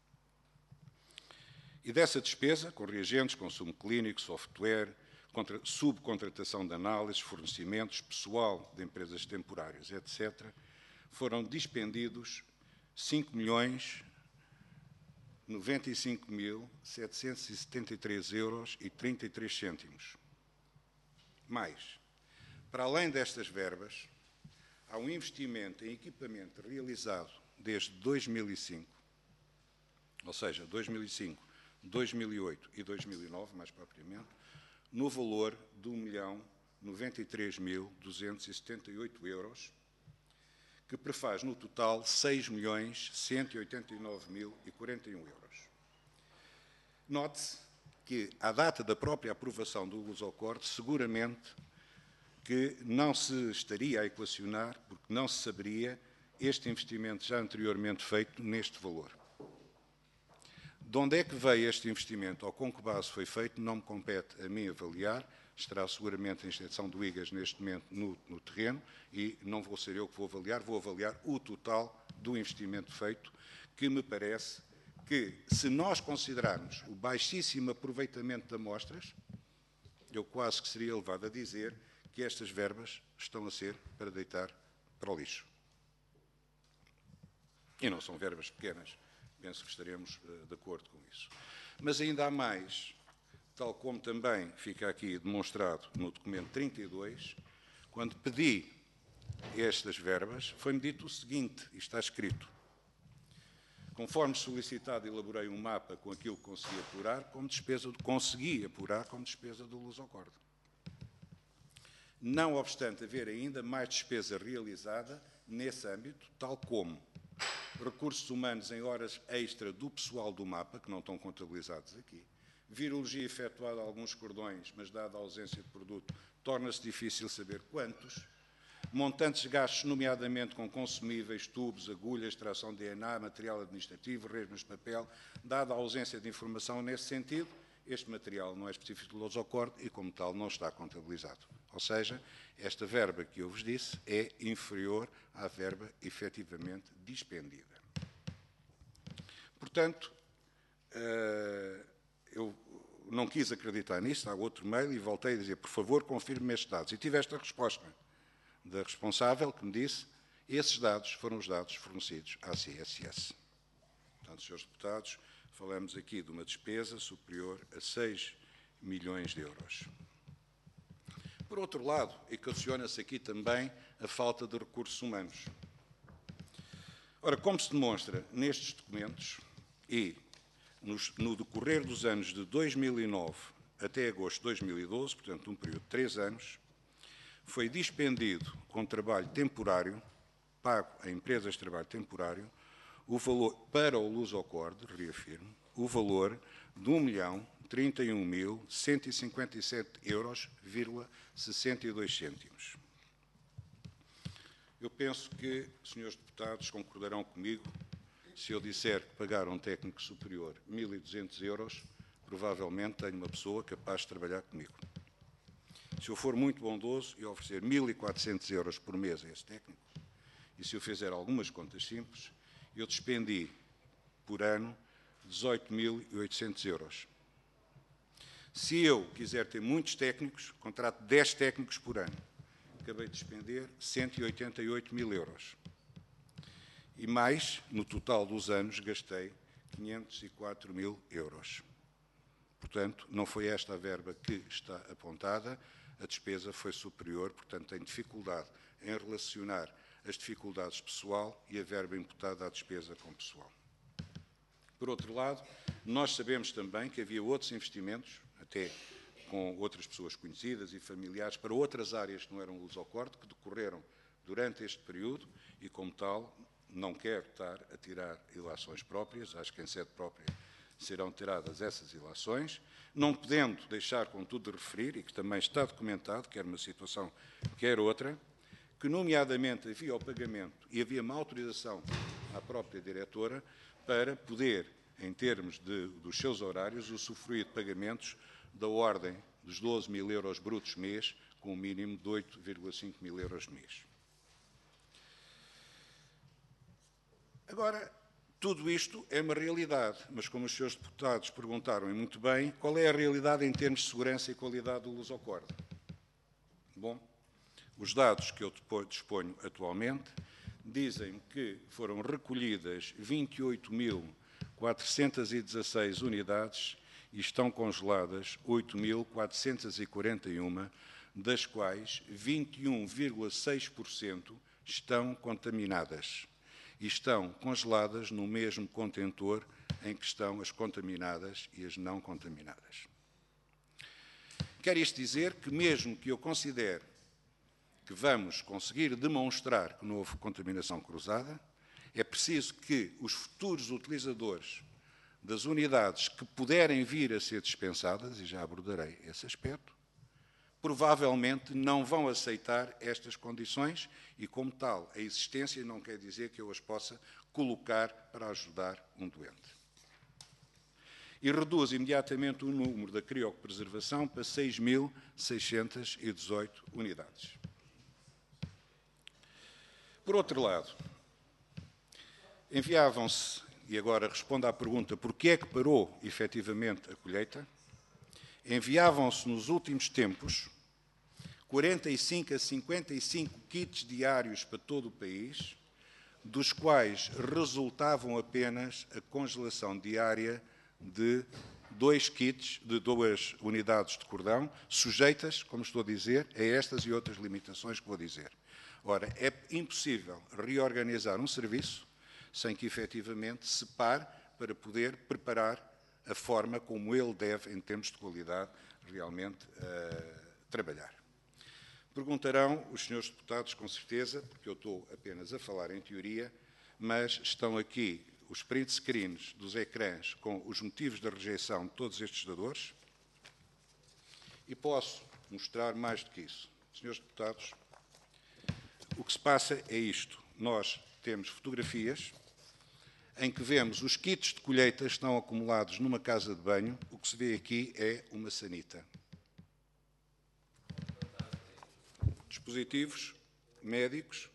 E dessa despesa, com reagentes, consumo clínico, software, contra, subcontratação de análises, fornecimentos, pessoal de empresas temporárias, etcétera, foram dispendidos cinco milhões noventa e cinco mil setecentos e setenta e três euros e trinta e três cêntimos. Mais, para além destas verbas, há um investimento em equipamento realizado desde dois mil e cinco, ou seja, dois mil e cinco, dois mil e oito e dois mil e nove, mais propriamente, no valor de um milhão noventa e três mil duzentos e setenta e oito euros, que prefaz no total seis milhões cento e oitenta e nove mil e quarenta e um euros. Note-se que, à data da própria aprovação do Lusocorde, seguramente que não se estaria a equacionar, porque não se saberia este investimento já anteriormente feito neste valor. De onde é que veio este investimento ou com que base foi feito, não me compete a mim avaliar, estará seguramente a instituição do I G A S neste momento no, no terreno e não vou ser eu que vou avaliar, vou avaliar o total do investimento feito, que me parece que, se nós considerarmos o baixíssimo aproveitamento de amostras, eu quase que seria levado a dizer que estas verbas estão a ser para deitar para o lixo. E não são verbas pequenas, penso que estaremos uh, de acordo com isso. Mas ainda há mais, tal como também fica aqui demonstrado no documento trinta e dois, quando pedi estas verbas, foi-me dito o seguinte, e está escrito: conforme solicitado, elaborei um mapa com aquilo que consegui apurar como despesa, consegui apurar como despesa do Lusocorde. Não obstante haver ainda mais despesa realizada nesse âmbito, tal como recursos humanos em horas extra do pessoal do mapa, que não estão contabilizados aqui, virologia efetuada a alguns cordões, mas dada a ausência de produto, torna-se difícil saber quantos, montantes gastos, nomeadamente com consumíveis, tubos, agulhas, extração de D N A, material administrativo, resmas de papel, dada a ausência de informação nesse sentido, este material não é específico do Lusocorde e, como tal, não está contabilizado. Ou seja, esta verba que eu vos disse é inferior à verba efetivamente dispendida. Portanto, eu não quis acreditar nisto, há outro mail e voltei a dizer, por favor, confirme-me estes dados. E tive esta resposta da responsável que me disse, esses dados foram os dados fornecidos à C S S. Portanto, senhores deputados, falamos aqui de uma despesa superior a seis milhões de euros. Por outro lado, equaciona-se aqui também a falta de recursos humanos. Ora, como se demonstra nestes documentos e nos, no decorrer dos anos de dois mil e nove até agosto de dois mil e doze, portanto um período de três anos, foi dispendido com trabalho temporário, pago a empresas de trabalho temporário, o valor, para o Lusocorde, reafirmo, o valor de um milhão trinta e um mil cento e cinquenta e sete euros, sessenta e dois cêntimos. Eu penso que, senhores deputados, concordarão comigo, se eu disser que pagar a um técnico superior mil e duzentos euros, provavelmente tenho uma pessoa capaz de trabalhar comigo. Se eu for muito bondoso e oferecer mil e quatrocentos euros por mês a esse técnico, e se eu fizer algumas contas simples, eu despendi por ano dezoito mil e oitocentos euros. Se eu quiser ter muitos técnicos, contrato dez técnicos por ano. Acabei de despender cento e oitenta e oito mil euros. E mais, no total dos anos, gastei quinhentos e quatro mil euros. Portanto, não foi esta a verba que está apontada, a despesa foi superior, portanto, tenho dificuldade em relacionar as dificuldades pessoal e a verba imputada à despesa com pessoal. Por outro lado, nós sabemos também que havia outros investimentos, até com outras pessoas conhecidas e familiares, para outras áreas que não eram Lusocorde, que decorreram durante este período e, como tal, não quero estar a tirar ilações próprias, acho que em sede própria serão tiradas essas ilações, não podendo deixar, contudo, de referir, e que também está documentado, quer uma situação, quer outra, que, nomeadamente, havia o pagamento e havia uma autorização à própria diretora para poder, em termos de, dos seus horários, usufruir de pagamentos da ordem dos doze mil euros brutos mês, com um mínimo de oito vírgula cinco mil euros mês. Agora, tudo isto é uma realidade, mas como os senhores deputados perguntaram e muito bem, qual é a realidade em termos de segurança e qualidade do Lusocorde? Bom, os dados que eu disponho atualmente dizem que foram recolhidas vinte e oito mil quatrocentas e dezasseis unidades e estão congeladas oito mil quatrocentas e quarenta e uma, das quais vinte e um vírgula seis por cento estão contaminadas e estão congeladas no mesmo contentor em que estão as contaminadas e as não contaminadas. Quer isto dizer que, mesmo que eu considere que vamos conseguir demonstrar que não houve contaminação cruzada, é preciso que os futuros utilizadores das unidades que puderem vir a ser dispensadas, e já abordarei esse aspecto, provavelmente não vão aceitar estas condições e, como tal, a existência não quer dizer que eu as possa colocar para ajudar um doente. E reduz imediatamente o número da criopreservação para seis mil seiscentas e dezoito unidades. Por outro lado, enviavam-se, e agora respondo à pergunta porquê é que parou efetivamente a colheita, enviavam-se nos últimos tempos quarenta e cinco a cinquenta e cinco kits diários para todo o país, dos quais resultavam apenas a congelação diária de dois kits, de duas unidades de cordão, sujeitas, como estou a dizer, a estas e outras limitações que vou dizer. Ora, é impossível reorganizar um serviço sem que efetivamente se pare para poder preparar a forma como ele deve, em termos de qualidade, realmente uh, trabalhar. Perguntarão os senhores deputados, com certeza, porque eu estou apenas a falar em teoria, mas estão aqui os print screens dos ecrãs com os motivos da rejeição de todos estes dadores e posso mostrar mais do que isso. Senhores deputados, o que se passa é isto. Nós temos fotografias em que vemos os kits de colheita estão acumulados numa casa de banho. O que se vê aqui é uma sanita. Dispositivos médicos.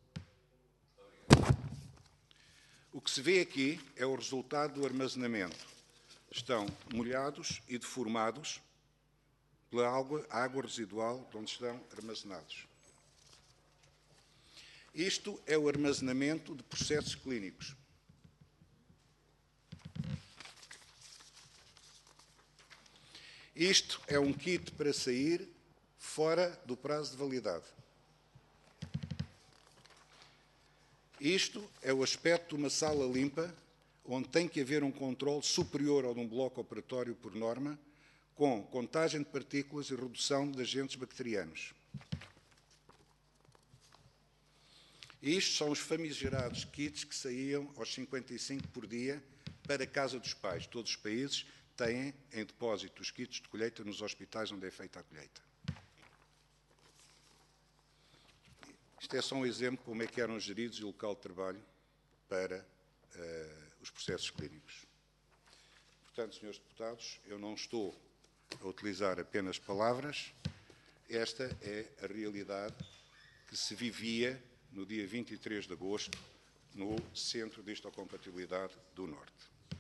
O que se vê aqui é o resultado do armazenamento. Estão molhados e deformados pela água, água residual de onde estão armazenados. Isto é o armazenamento de processos clínicos. Isto é um kit para sair fora do prazo de validade. Isto é o aspecto de uma sala limpa, onde tem que haver um controle superior ao de um bloco operatório por norma, com contagem de partículas e redução de agentes bacterianos. Isto são os famigerados kits que saíam aos cinquenta e cinco por dia para a casa dos pais. Todos os países têm em depósito os kits de colheita nos hospitais onde é feita a colheita. Isto é só um exemplo de como é que eram geridos o local de trabalho para uh, os processos clínicos. Portanto, senhores deputados, eu não estou a utilizar apenas palavras, esta é a realidade que se vivia no dia vinte e três de agosto no Centro de Histocompatibilidade do Norte.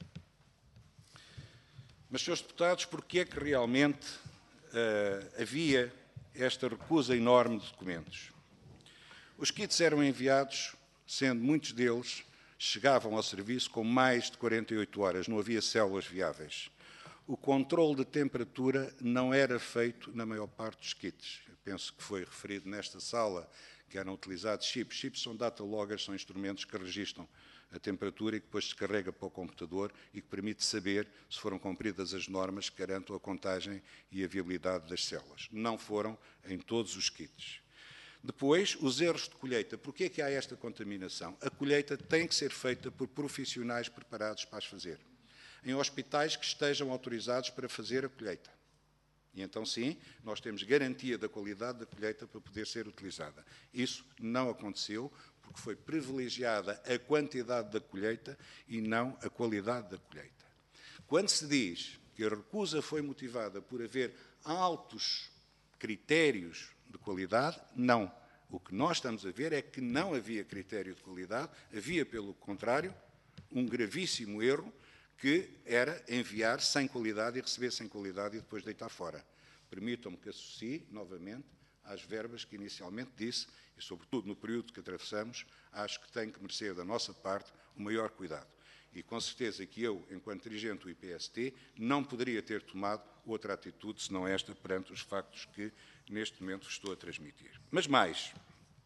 Mas, senhores deputados, porquê é que realmente uh, havia esta recusa enorme de documentos? Os kits eram enviados, sendo muitos deles chegavam ao serviço com mais de quarenta e oito horas, não havia células viáveis. O controle de temperatura não era feito na maior parte dos kits. Eu penso que foi referido nesta sala que eram utilizados chips. Chips são data loggers, são instrumentos que registram a temperatura e que depois se carrega para o computador e que permite saber se foram cumpridas as normas que garantam a contagem e a viabilidade das células. Não foram em todos os kits. Depois, os erros de colheita. Porquê é que há esta contaminação? A colheita tem que ser feita por profissionais preparados para as fazer, em hospitais que estejam autorizados para fazer a colheita. E então, sim, nós temos garantia da qualidade da colheita para poder ser utilizada. Isso não aconteceu, porque foi privilegiada a quantidade da colheita e não a qualidade da colheita. Quando se diz que a recusa foi motivada por haver altos critérios de qualidade, não. O que nós estamos a ver é que não havia critério de qualidade, havia, pelo contrário, um gravíssimo erro, que era enviar sem qualidade e receber sem qualidade e depois deitar fora. Permitam-me que associe, novamente, às verbas que inicialmente disse, e sobretudo no período que atravessamos, acho que tem que merecer da nossa parte o maior cuidado. E com certeza que eu, enquanto dirigente do I P S T, não poderia ter tomado outra atitude senão esta perante os factos que neste momento estou a transmitir. Mas mais,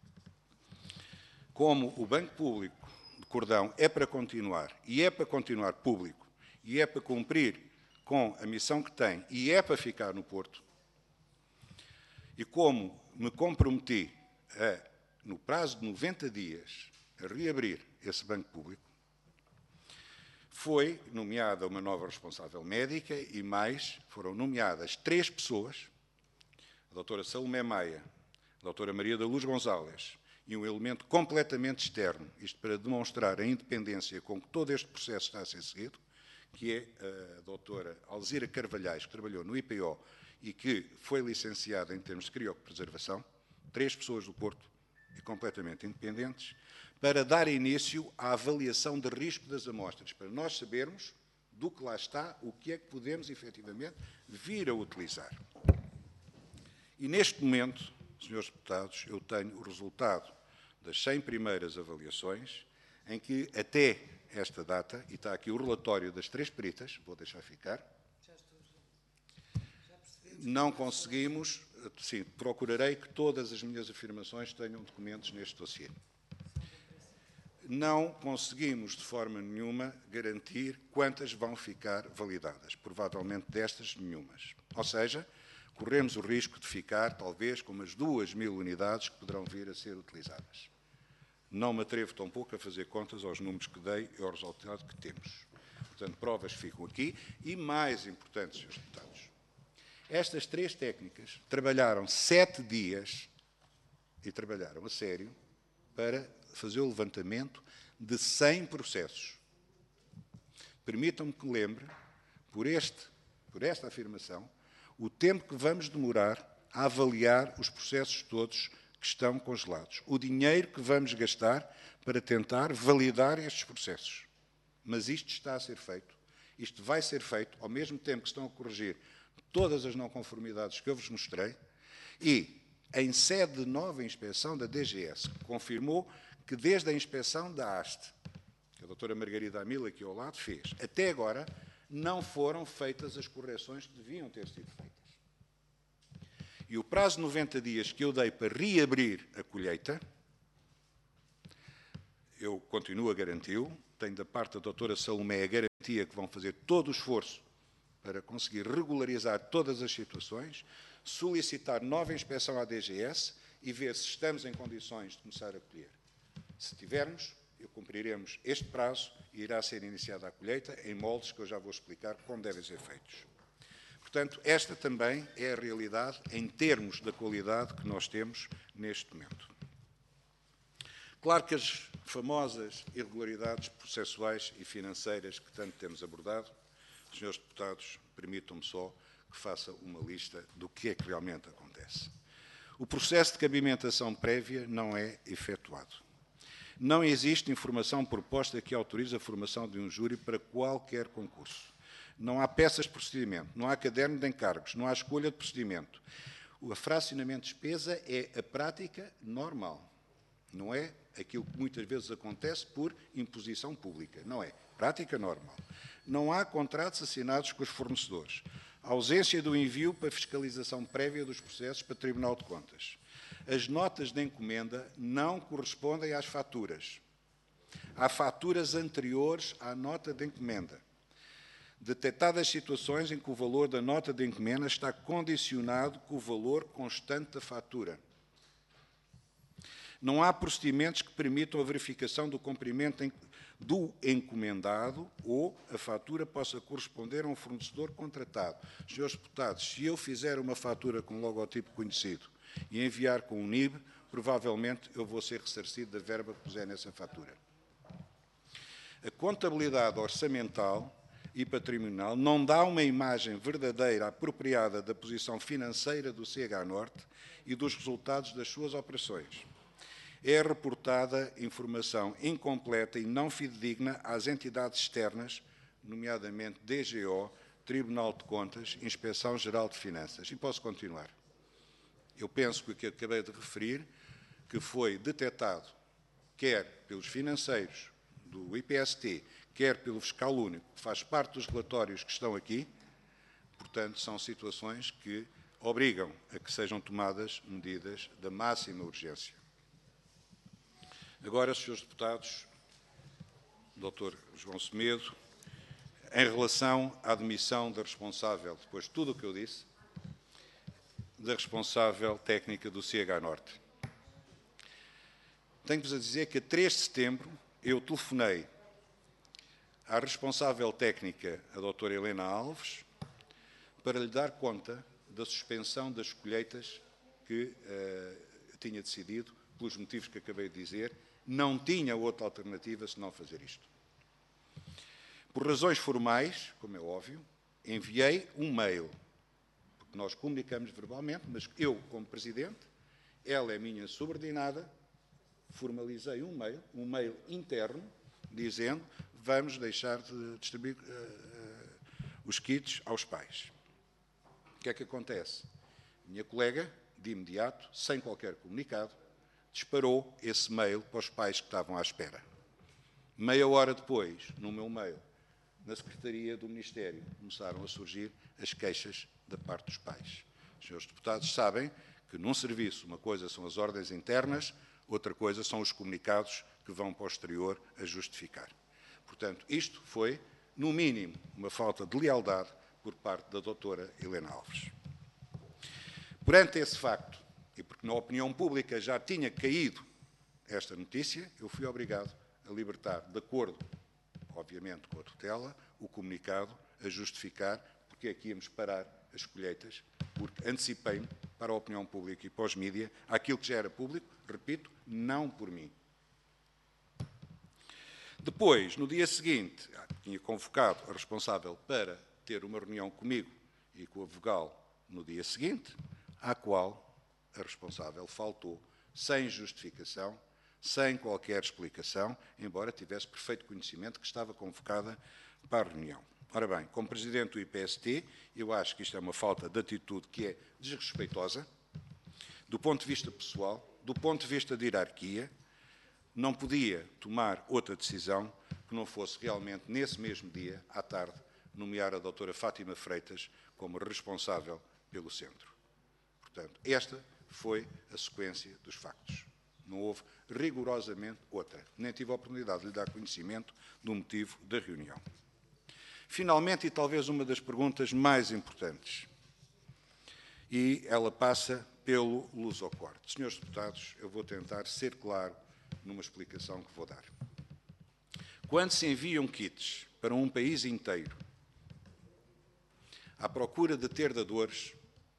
como o Banco Público de Cordão é para continuar, e é para continuar público, e é para cumprir com a missão que tem, e é para ficar no Porto, e como me comprometi, a, no prazo de noventa dias, a reabrir esse Banco Público, foi nomeada uma nova responsável médica e mais, foram nomeadas três pessoas, a doutora Salomé Maia, a doutora Maria da Luz Gonzalez e um elemento completamente externo, isto para demonstrar a independência com que todo este processo está a ser seguido, que é a doutora Alzira Carvalhais, que trabalhou no I P O e que foi licenciada em termos de criopreservação, três pessoas do Porto e completamente independentes, para dar início à avaliação de risco das amostras, para nós sabermos do que lá está, o que é que podemos efetivamente vir a utilizar. E neste momento, senhores deputados, eu tenho o resultado das cem primeiras avaliações, em que até esta data, e está aqui o relatório das três peritas, vou deixar ficar, não conseguimos, sim, procurarei que todas as minhas afirmações tenham documentos neste dossiê. Não conseguimos, de forma nenhuma, garantir quantas vão ficar validadas. Provavelmente destas, nenhumas. Ou seja, corremos o risco de ficar, talvez, com umas duas mil unidades que poderão vir a ser utilizadas. Não me atrevo tampouco a fazer contas aos números que dei e ao resultado que temos. Portanto, provas ficam aqui. E, mais importante, senhores deputados, estas três técnicas trabalharam sete dias, e trabalharam a sério, para fazer o levantamento de cem processos. Permitam-me que lembre, por, este, por esta afirmação, o tempo que vamos demorar a avaliar os processos todos que estão congelados. O dinheiro que vamos gastar para tentar validar estes processos. Mas isto está a ser feito. Isto vai ser feito ao mesmo tempo que estão a corrigir todas as não conformidades que eu vos mostrei e, em sede de nova inspeção da D G S, que confirmou que desde a inspeção da haste, que a doutora Margarida Amil aqui ao lado fez, até agora não foram feitas as correções que deviam ter sido feitas. E o prazo de noventa dias que eu dei para reabrir a colheita, eu continuo a garanti-lo, tenho da parte da doutora Salomé a garantia que vão fazer todo o esforço para conseguir regularizar todas as situações, solicitar nova inspeção à D G S e ver se estamos em condições de começar a colher. Se tivermos, eu cumpriremos este prazo e irá ser iniciada a colheita em moldes que eu já vou explicar como devem ser feitos. Portanto, esta também é a realidade em termos da qualidade que nós temos neste momento. Claro que as famosas irregularidades processuais e financeiras que tanto temos abordado, senhores deputados, permitam-me só que faça uma lista do que é que realmente acontece. O processo de cabimentação prévia não é efetuado. Não existe informação proposta que autorize a formação de um júri para qualquer concurso. Não há peças de procedimento, não há caderno de encargos, não há escolha de procedimento. O fracionamento de despesa é a prática normal. Não é aquilo que muitas vezes acontece por imposição pública. Não é. Prática normal. Não há contratos assinados com os fornecedores. A ausência do envio para fiscalização prévia dos processos para o Tribunal de Contas. As notas de encomenda não correspondem às faturas. Há faturas anteriores à nota de encomenda. Detectadas situações em que o valor da nota de encomenda está condicionado com o valor constante da fatura. Não há procedimentos que permitam a verificação do cumprimento do encomendado ou a fatura possa corresponder a um fornecedor contratado. Senhores deputados, se eu fizer uma fatura com logotipo conhecido e enviar com o N I B, provavelmente eu vou ser ressarcido da verba que puser nessa fatura. A contabilidade orçamental e patrimonial não dá uma imagem verdadeira, apropriada da posição financeira do C H Norte e dos resultados das suas operações. É reportada informação incompleta e não fidedigna às entidades externas, nomeadamente D G O, Tribunal de Contas, Inspeção Geral de Finanças. E posso continuar. Eu penso que o que acabei de referir, que foi detectado, quer pelos financeiros do I P S T, quer pelo fiscal único, que faz parte dos relatórios que estão aqui, portanto, são situações que obrigam a que sejam tomadas medidas da máxima urgência. Agora, senhores deputados, doutor João Semedo, em relação à admissão da responsável, depois de tudo o que eu disse, da responsável técnica do C H Norte. Tenho-vos a dizer que a três de setembro eu telefonei à responsável técnica, a doutora Helena Alves, para lhe dar conta da suspensão das colheitas que uh, tinha decidido, pelos motivos que acabei de dizer, não tinha outra alternativa senão fazer isto. Por razões formais, como é óbvio, enviei um mail, porque nós comunicamos verbalmente, mas eu, como Presidente, ela é minha subordinada, formalizei um mail, um mail interno, dizendo vamos deixar de distribuir uh, uh, os kits aos pais. O que é que acontece? Minha colega, de imediato, sem qualquer comunicado, disparou esse mail para os pais que estavam à espera. Meia hora depois, no meu mail, na Secretaria do Ministério, começaram a surgir as queixas da parte dos pais. Os senhores deputados sabem que num serviço uma coisa são as ordens internas, outra coisa são os comunicados que vão para o exterior a justificar. Portanto, isto foi, no mínimo, uma falta de lealdade por parte da doutora Helena Alves. Perante esse facto, e porque na opinião pública já tinha caído esta notícia, eu fui obrigado a libertar, de acordo, obviamente, com a tutela, o comunicado a justificar porque é que íamos parar as colheitas, porque antecipei-me para a opinião pública e para os mídias aquilo que já era público, repito, não por mim. Depois, no dia seguinte, tinha convocado a responsável para ter uma reunião comigo e com a vogal no dia seguinte, à qual a responsável faltou, sem justificação, sem qualquer explicação, embora tivesse perfeito conhecimento que estava convocada para a reunião. Ora bem, como Presidente do I P S T, eu acho que isto é uma falta de atitude que é desrespeitosa, do ponto de vista pessoal, do ponto de vista de hierarquia, não podia tomar outra decisão que não fosse realmente, nesse mesmo dia, à tarde, nomear a doutora Fátima Freitas como responsável pelo centro. Portanto, esta foi a sequência dos factos. Não houve rigorosamente outra. Nem tive a oportunidade de lhe dar conhecimento do motivo da reunião. Finalmente, e talvez uma das perguntas mais importantes, e ela passa pelo lusocorte. Senhores deputados, eu vou tentar ser claro numa explicação que vou dar. Quando se enviam kits para um país inteiro à procura de ter dadores,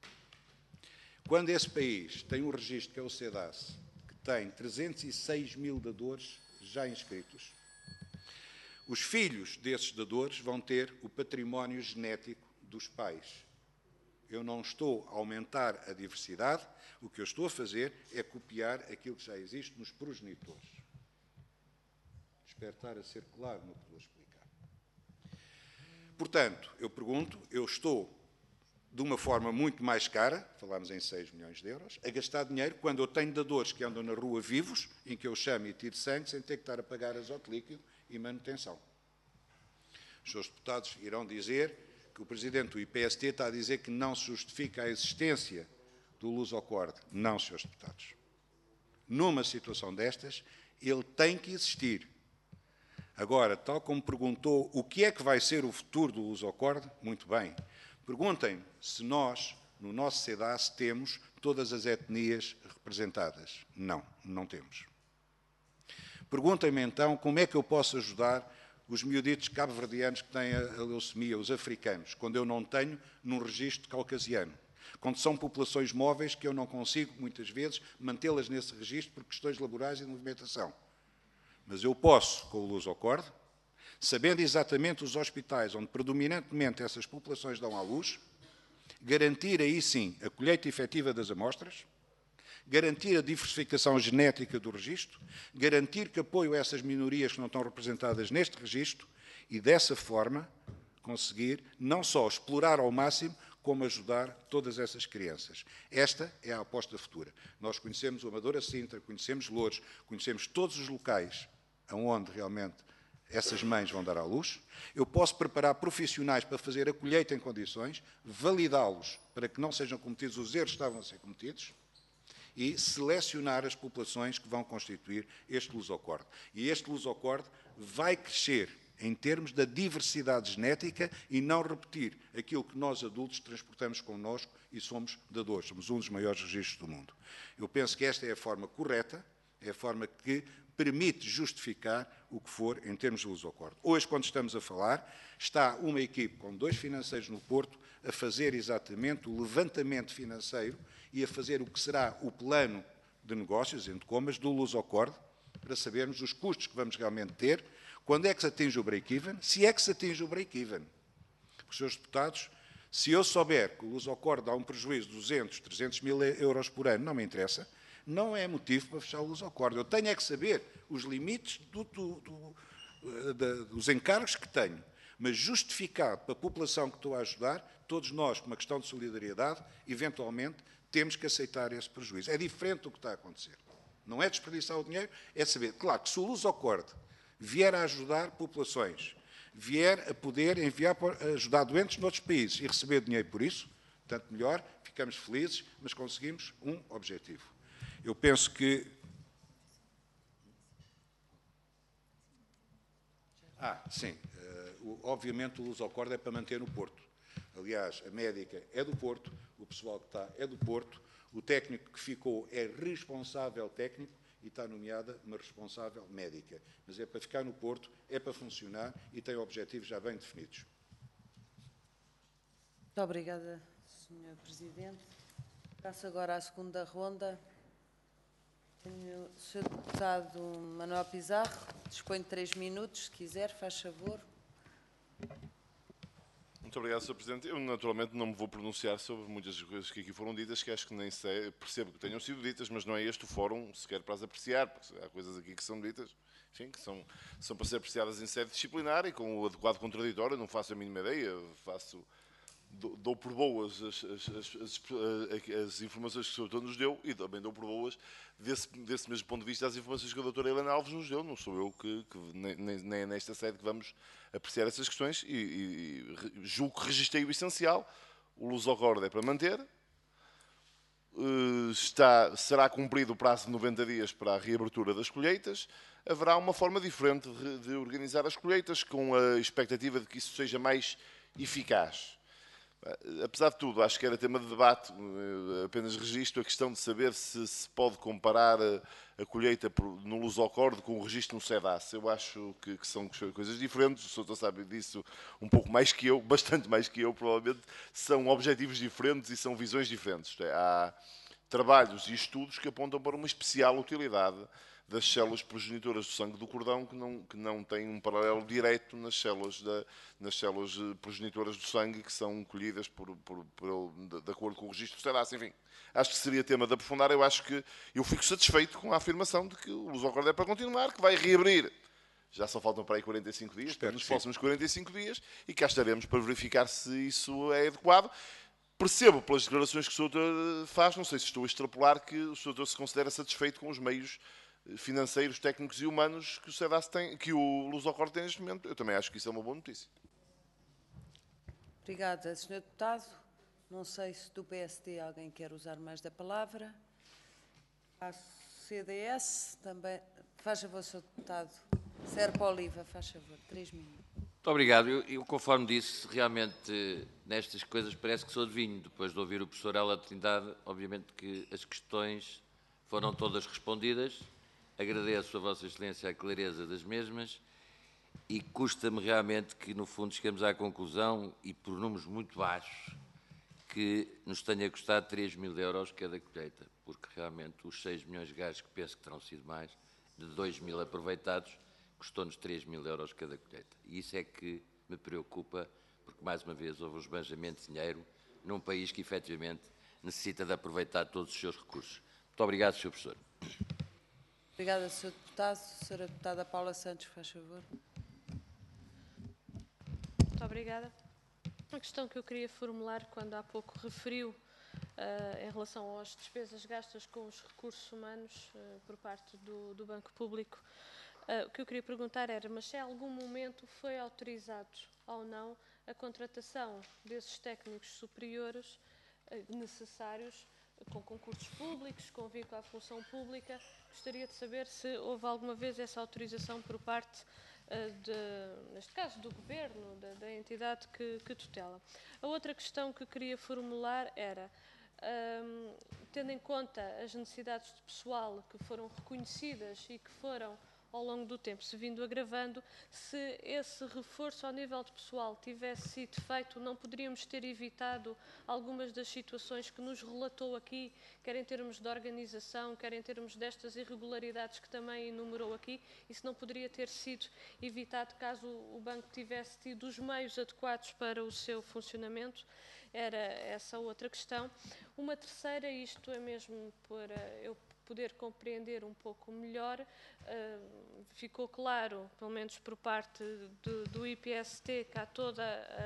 quando esse país tem um registro que é o CEDAS, que tem trezentos e seis mil dadores já inscritos, os filhos desses dadores vão ter o património genético dos pais. Eu não estou a aumentar a diversidade, o que eu estou a fazer é copiar aquilo que já existe nos progenitores. Espero estar a ser claro no que vou explicar. Portanto, eu pergunto, eu estou, de uma forma muito mais cara, falámos em seis milhões de euros, a gastar dinheiro quando eu tenho dadores que andam na rua vivos, em que eu chamo e tiro sangue, sem ter que estar a pagar azoto líquido e manutenção. Os senhores deputados irão dizer que o Presidente do I P S T está a dizer que não se justifica a existência do lusocorde. Não, senhores deputados. Numa situação destas, ele tem que existir. Agora, tal como perguntou o que é que vai ser o futuro do lusocorde, muito bem. Perguntem se nós, no nosso CEDAS, temos todas as etnias representadas. Não, não temos. Perguntem-me então como é que eu posso ajudar os miuditos cabo-verdianos que têm a leucemia, os africanos, quando eu não tenho num registro caucasiano. Quando são populações móveis que eu não consigo, muitas vezes, mantê-las nesse registro por questões laborais e de movimentação. Mas eu posso, com o lusocorde, sabendo exatamente os hospitais onde predominantemente essas populações dão à luz, garantir aí sim a colheita efetiva das amostras, garantir a diversificação genética do registro, garantir que apoio a essas minorias que não estão representadas neste registro e, dessa forma, conseguir não só explorar ao máximo, como ajudar todas essas crianças. Esta é a aposta futura. Nós conhecemos o Amadora Sintra, conhecemos Loures, conhecemos todos os locais onde realmente essas mães vão dar à luz. Eu posso preparar profissionais para fazer a colheita em condições, validá-los para que não sejam cometidos os erros que estavam a ser cometidos e selecionar as populações que vão constituir este lusocorde. E este lusocorde vai crescer em termos da diversidade genética e não repetir aquilo que nós adultos transportamos connosco e somos dadores, somos um dos maiores registros do mundo. Eu penso que esta é a forma correta, é a forma que permite justificar o que for em termos de Lusocordo. Hoje, quando estamos a falar, está uma equipe com dois financeiros no Porto a fazer exatamente o levantamento financeiro e a fazer o que será o plano de negócios, entre comas, do Lusocordo, para sabermos os custos que vamos realmente ter, quando é que se atinge o break-even, se é que se atinge o break-even. Porque, senhores deputados, se eu souber que o Lusocordo dá um prejuízo de duzentos, trezentos mil euros por ano, não me interessa, não é motivo para fechar o Lusocordo. Eu tenho é que saber os limites do, do, do, da, dos encargos que tenho, mas justificado para a população que estou a ajudar, todos nós, com uma questão de solidariedade, eventualmente temos que aceitar esse prejuízo. É diferente do que está a acontecer. Não é desperdiçar o dinheiro, é saber, claro, que se o Lusocordo vier a ajudar populações, vier a poder enviar, ajudar doentes noutros países e receber dinheiro por isso, tanto melhor, ficamos felizes, mas conseguimos um objetivo. Eu penso que... Ah, sim. Uh, obviamente o Lusocordo é para manter no Porto. Aliás, a médica é do Porto, o pessoal que está é do Porto, o técnico que ficou é responsável técnico e está nomeada uma responsável médica. Mas é para ficar no Porto, é para funcionar e tem objetivos já bem definidos. Muito obrigada, senhor Presidente. Passo agora à segunda ronda. Tenho o senhor Deputado Manuel Pizarro, dispõe de três minutos, se quiser, faz favor. Muito obrigado, senhor Presidente. Eu, naturalmente, não me vou pronunciar sobre muitas das coisas que aqui foram ditas, que acho que nem sei, percebo que tenham sido ditas, mas não é este o fórum sequer para as apreciar, porque há coisas aqui que são ditas, enfim, que são, são para ser apreciadas em sede disciplinar e com o adequado contraditório, não faço a mínima ideia, faço... Dou, dou por boas as, as, as, as, as informações que o senhor nos deu e também dou por boas, desse, desse mesmo ponto de vista, as informações que a doutora Helena Alves nos deu. Não sou eu que, que nem, nem é nesta sede que vamos apreciar essas questões e, e, e julgo que registrei o essencial. O Lusocordo é para manter. Está, será cumprido o prazo de noventa dias para a reabertura das colheitas. Haverá uma forma diferente de, de organizar as colheitas, com a expectativa de que isso seja mais eficaz. Apesar de tudo, acho que era tema de debate, apenas registro a questão de saber se se pode comparar a, a colheita no Lusocordo com o registro no SEDAS. Eu acho que, que são coisas diferentes, o senhor sabe disso um pouco mais que eu, bastante mais que eu, provavelmente, são objetivos diferentes e são visões diferentes. Há trabalhos e estudos que apontam para uma especial utilidade das células progenitoras do sangue do cordão que não, que não têm um paralelo direto nas células, da, nas células progenitoras do sangue que são colhidas por, por, por, de, de acordo com o registro do SEDAS. Enfim, acho que seria tema de aprofundar. Eu acho que eu fico satisfeito com a afirmação de que o Lusocordo é para continuar, que vai reabrir. Já só faltam para aí quarenta e cinco dias, para nos próximos quarenta e cinco dias, e cá estaremos para verificar se isso é adequado. Percebo pelas declarações que o senhor doutor faz, não sei se estou a extrapolar, que o senhor doutor se considera satisfeito com os meios financeiros, técnicos e humanos que o SEDAS tem, que o Lusocordo tem neste momento. Eu também acho que isso é uma boa notícia. Obrigada, senhor Deputado. Não sei se do P S D alguém quer usar mais da palavra. A C D S também. Faz favor, senhor Deputado. Serpa Oliva, faz favor. Três minutos. Muito obrigado. Eu, eu, conforme disse, realmente nestas coisas parece que sou adivinho. Depois de ouvir o professor Helder Trindade, obviamente que as questões foram todas respondidas. Agradeço a Vossa Excelência a clareza das mesmas e custa-me realmente que, no fundo, cheguemos à conclusão, e por números muito baixos, que nos tenha custado três mil euros cada colheita, porque realmente os seis milhões de gajos, que penso que terão sido mais, de dois mil aproveitados, custou-nos três mil euros cada colheita. E isso é que me preocupa, porque, mais uma vez, houve um esbanjamento de dinheiro num país que, efetivamente, necessita de aproveitar todos os seus recursos. Muito obrigado, senhor Professor. Obrigada, senhor Deputado. Senhora Deputada Paula Santos, faz favor. Muito obrigada. A questão que eu queria formular, quando há pouco referiu uh, em relação às despesas gastas com os recursos humanos uh, por parte do, do Banco Público, uh, o que eu queria perguntar era, mas se em algum momento foi autorizado ou não a contratação desses técnicos superiores uh, necessários com concursos públicos, com vínculo à função pública. Gostaria de saber se houve alguma vez essa autorização por parte, uh, de, neste caso, do Governo, da, da entidade que, que tutela. A outra questão que queria formular era, um, tendo em conta as necessidades de pessoal que foram reconhecidas e que foram ao longo do tempo, se vindo agravando. Se esse reforço ao nível de pessoal tivesse sido feito, não poderíamos ter evitado algumas das situações que nos relatou aqui, quer em termos de organização, quer em termos destas irregularidades que também enumerou aqui. Isso não poderia ter sido evitado caso o banco tivesse tido os meios adequados para o seu funcionamento. Era essa outra questão. Uma terceira, isto é mesmo para eu poder compreender um pouco melhor, uh, ficou claro, pelo menos por parte do, do I P S T, que há toda,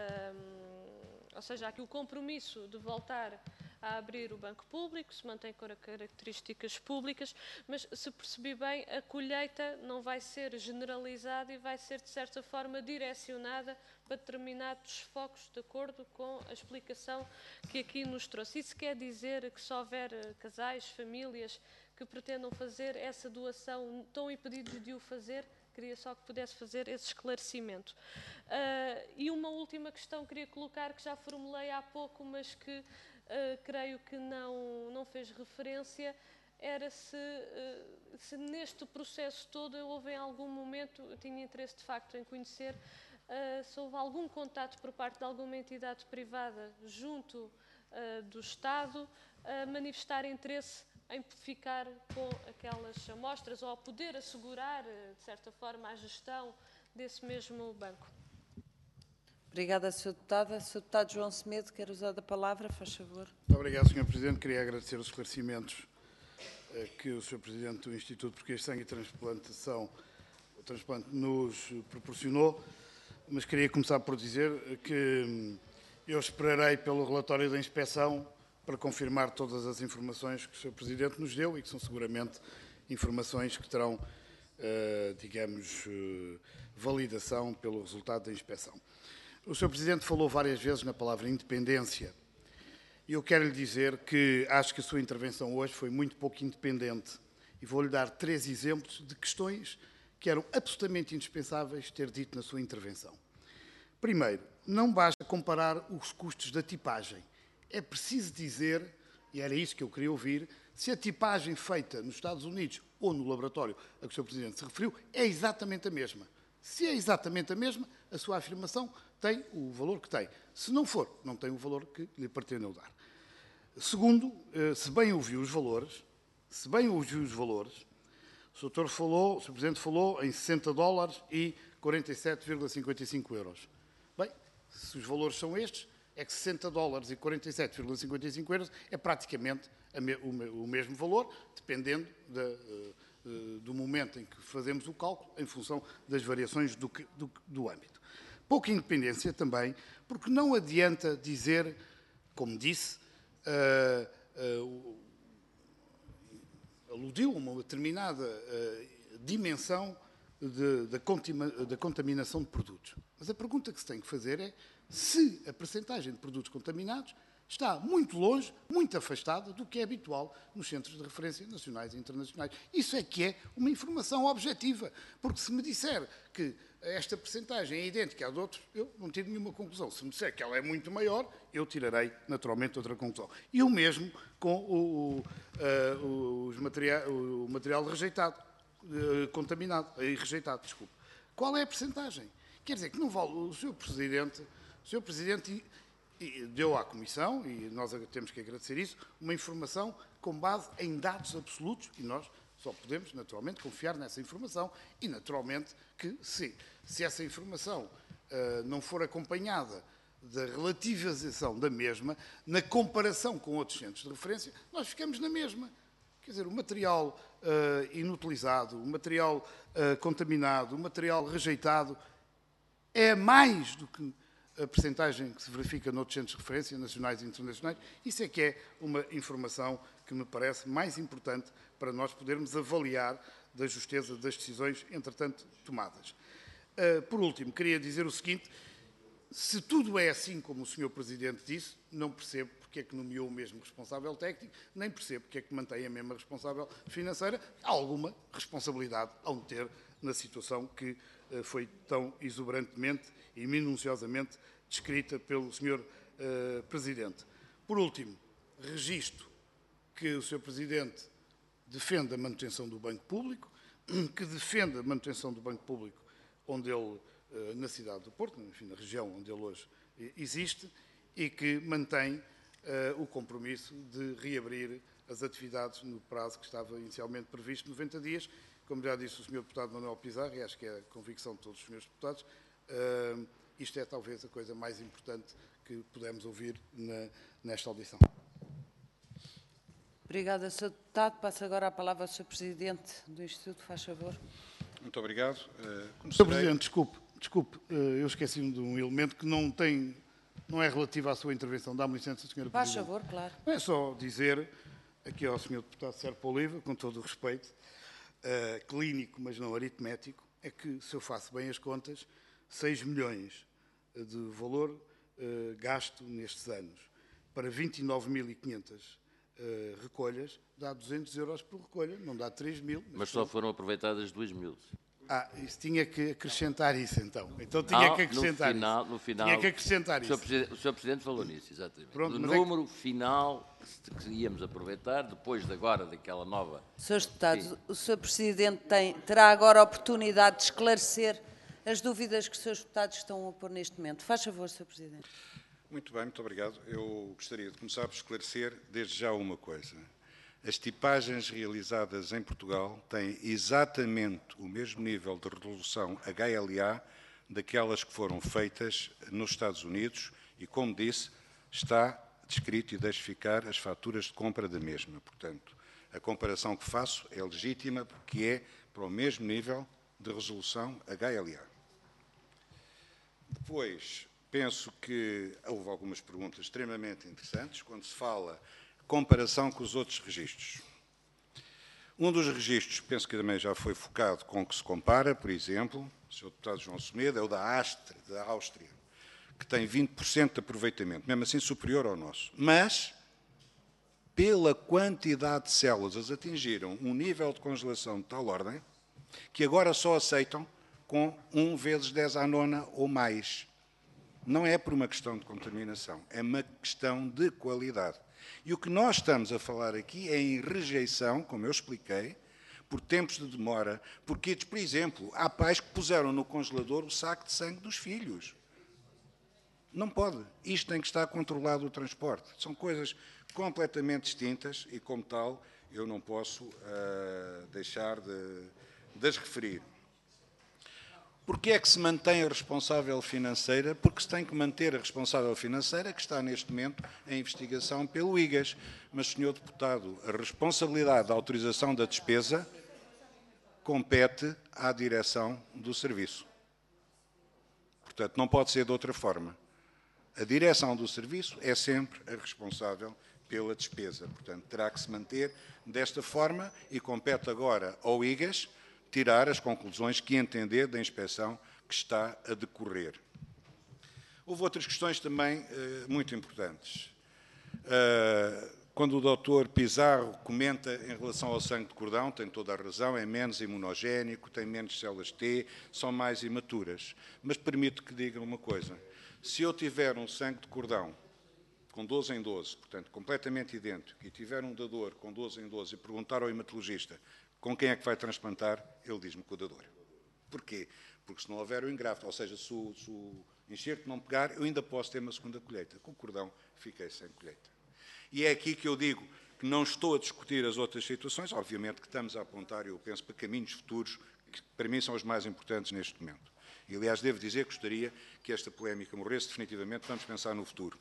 uh, ou seja, há aqui o compromisso de voltar a abrir o banco público, se mantém com características públicas, mas se percebi bem, a colheita não vai ser generalizada e vai ser, de certa forma, direcionada para determinados focos, de acordo com a explicação que aqui nos trouxe. Isso quer dizer que se houver casais, famílias que pretendam fazer essa doação, estão impedidos de o fazer? Queria só que pudesse fazer esse esclarecimento. Uh, e uma última questão queria colocar, que já formulei há pouco, mas que uh, creio que não, não fez referência, era se, uh, se neste processo todo houve em algum momento, eu tinha interesse de facto em conhecer, uh, se houve algum contato por parte de alguma entidade privada junto uh, do Estado a manifestar interesse em ficar com aquelas amostras ou a poder assegurar, de certa forma, a gestão desse mesmo banco. Obrigada, senhor Deputada. senhor Deputado João Semedo, quer usar a palavra, faz favor. Muito obrigado, senhor Presidente. Queria agradecer os esclarecimentos eh, que o senhor Presidente do Instituto Português de Sangue e Transplantação, o transplante, nos proporcionou, mas queria começar por dizer que eu esperarei pelo relatório da inspeção para confirmar todas as informações que o senhor Presidente nos deu e que são seguramente informações que terão, eh, digamos, eh, validação pelo resultado da inspeção. O senhor Presidente falou várias vezes na palavra independência e eu quero lhe dizer que acho que a sua intervenção hoje foi muito pouco independente e vou-lhe dar três exemplos de questões que eram absolutamente indispensáveis ter dito na sua intervenção. Primeiro, não basta comparar os custos da tipagem. É preciso dizer, e era isso que eu queria ouvir, se a tipagem feita nos Estados Unidos ou no laboratório a que o senhor Presidente se referiu é exatamente a mesma. Se é exatamente a mesma, a sua afirmação tem o valor que tem. Se não for, não tem o valor que lhe pretendeu dar. Segundo, se bem ouviu os valores, se bem ouviu os valores, o senhor falou, o senhor Presidente falou em sessenta dólares e quarenta e sete vírgula cinquenta e cinco euros. Bem, se os valores são estes, é que sessenta dólares e quarenta e sete vírgula cinquenta e cinco euros é praticamente o mesmo valor, dependendo de, do momento em que fazemos o cálculo, em função das variações do, do, do âmbito. Pouca independência também, porque não adianta dizer, como disse, uh, uh, aludiu a uma determinada uh, dimensão de, da, da contaminação de produtos. Mas a pergunta que se tem que fazer é se a percentagem de produtos contaminados está muito longe, muito afastada do que é habitual nos centros de referência nacionais e internacionais. Isso é que é uma informação objetiva, porque se me disser que esta percentagem é idêntica à de outros, eu não tiro nenhuma conclusão. Se me disser que ela é muito maior, eu tirarei naturalmente outra conclusão. E o mesmo com o, uh, os material, o material rejeitado, uh, contaminado, uh, rejeitado, desculpe. Qual é a percentagem? Quer dizer que não vale o senhor Presidente, o senhor Presidente deu à Comissão, e nós temos que agradecer isso, uma informação com base em dados absolutos, e nós só podemos, naturalmente, confiar nessa informação, e, naturalmente, que se, se essa informação uh, não for acompanhada da relativização da mesma, na comparação com outros centros de referência, nós ficamos na mesma. Quer dizer, o material uh, inutilizado, o material uh, contaminado, o material rejeitado, é mais do que a percentagem que se verifica noutros centros de referência, nacionais e internacionais. Isso é que é uma informação que me parece mais importante para nós podermos avaliar da justeza das decisões, entretanto, tomadas. Por último, queria dizer o seguinte, se tudo é assim como o senhor Presidente disse, não percebo porque é que nomeou o mesmo responsável técnico, nem percebo porque é que mantém a mesma responsável financeira. Alguma responsabilidade hão de ter na situação que foi tão exuberantemente e minuciosamente descrita pelo senhor uh, Presidente. Por último, registro que o senhor Presidente defende a manutenção do banco público, que defende a manutenção do Banco Público onde ele, na cidade do Porto, enfim, na região onde ele hoje existe, e que mantém o compromisso de reabrir as atividades no prazo que estava inicialmente previsto, noventa dias. Como já disse o senhor deputado Manuel Pizarro, e acho que é a convicção de todos os senhores deputados, isto é talvez a coisa mais importante que pudemos ouvir na, nesta audição. Obrigada, senhor Deputado. Passo agora a palavra ao senhor Presidente do Instituto, faz favor. Muito obrigado. Uh, senhor Presidente, desculpe, desculpe, uh, eu esqueci-me de um elemento que não tem, não é relativo à sua intervenção. Dá-me licença, senhora Faz Presidente. favor, claro. É só dizer aqui ao senhor Deputado Serpa Oliva, com todo o respeito, uh, clínico, mas não aritmético, é que, se eu faço bem as contas, seis milhões de valor uh, gasto nestes anos para vinte e nove mil e quinhentas Uh, recolhas, dá duzentos euros por recolha, não dá três mil. Mas, mas só foram aproveitadas duas mil. Ah, isso tinha que acrescentar isso, então. Então tinha não, que acrescentar no final, isso. No final, tinha que acrescentar o senhor, isso. O senhor Presidente falou nisso, exatamente. Pronto, o número é que... final que íamos aproveitar, depois de agora, daquela nova... senhores Deputados, o senhor Presidente tem, terá agora a oportunidade de esclarecer as dúvidas que os senhores Deputados estão a pôr neste momento. Faz favor, senhor Presidente. Muito bem, muito obrigado. Eu gostaria de começar por esclarecer desde já uma coisa. As tipagens realizadas em Portugal têm exatamente o mesmo nível de resolução H L A daquelas que foram feitas nos Estados Unidos e, como disse, está descrito e deixe ficar as faturas de compra da mesma. Portanto, a comparação que faço é legítima porque é para o mesmo nível de resolução H L A. Depois, penso que houve algumas perguntas extremamente interessantes quando se fala comparação com os outros registros. Um dos registros, penso que também já foi focado com que se compara, por exemplo, o senhor deputado João Semedo, é o da Áustria, da Áustria, que tem vinte por cento de aproveitamento, mesmo assim superior ao nosso. Mas, pela quantidade de células, eles atingiram um nível de congelação de tal ordem que agora só aceitam com um vezes dez à nona ou mais. Não é por uma questão de contaminação, é uma questão de qualidade. E o que nós estamos a falar aqui é em rejeição, como eu expliquei, por tempos de demora, porque, por exemplo, há pais que puseram no congelador o saco de sangue dos filhos. Não pode. Isto tem que estar controlado o transporte. São coisas completamente distintas e, como tal, eu não posso uh, deixar de, de as referir. Porquê é que se mantém a responsável financeira? Porque se tem que manter a responsável financeira, que está neste momento em investigação pelo I G A S. Mas, senhor Deputado, a responsabilidade da autorização da despesa compete à direção do serviço. Portanto, não pode ser de outra forma. A direção do serviço é sempre a responsável pela despesa. Portanto, terá que se manter desta forma e compete agora ao I G A S tirar as conclusões que entender da inspeção que está a decorrer. Houve outras questões também uh, muito importantes. Uh, quando o doutor Pizarro comenta em relação ao sangue de cordão, tem toda a razão, é menos imunogénico, tem menos células T, são mais imaturas. Mas permito que diga uma coisa. Se eu tiver um sangue de cordão com doze em doze, portanto, completamente idêntico, e tiver um dador com doze em doze e perguntar ao hematologista com quem é que vai transplantar, ele diz-me com o dador. Porquê? Porque se não houver o engrafto, ou seja, se o, se o enxerto não pegar, eu ainda posso ter uma segunda colheita. Com o cordão, fiquei sem colheita. E é aqui que eu digo que não estou a discutir as outras situações, obviamente que estamos a apontar, eu penso, para caminhos futuros, que para mim são os mais importantes neste momento. E, aliás, devo dizer que gostaria que esta polémica morresse definitivamente, vamos pensar no futuro.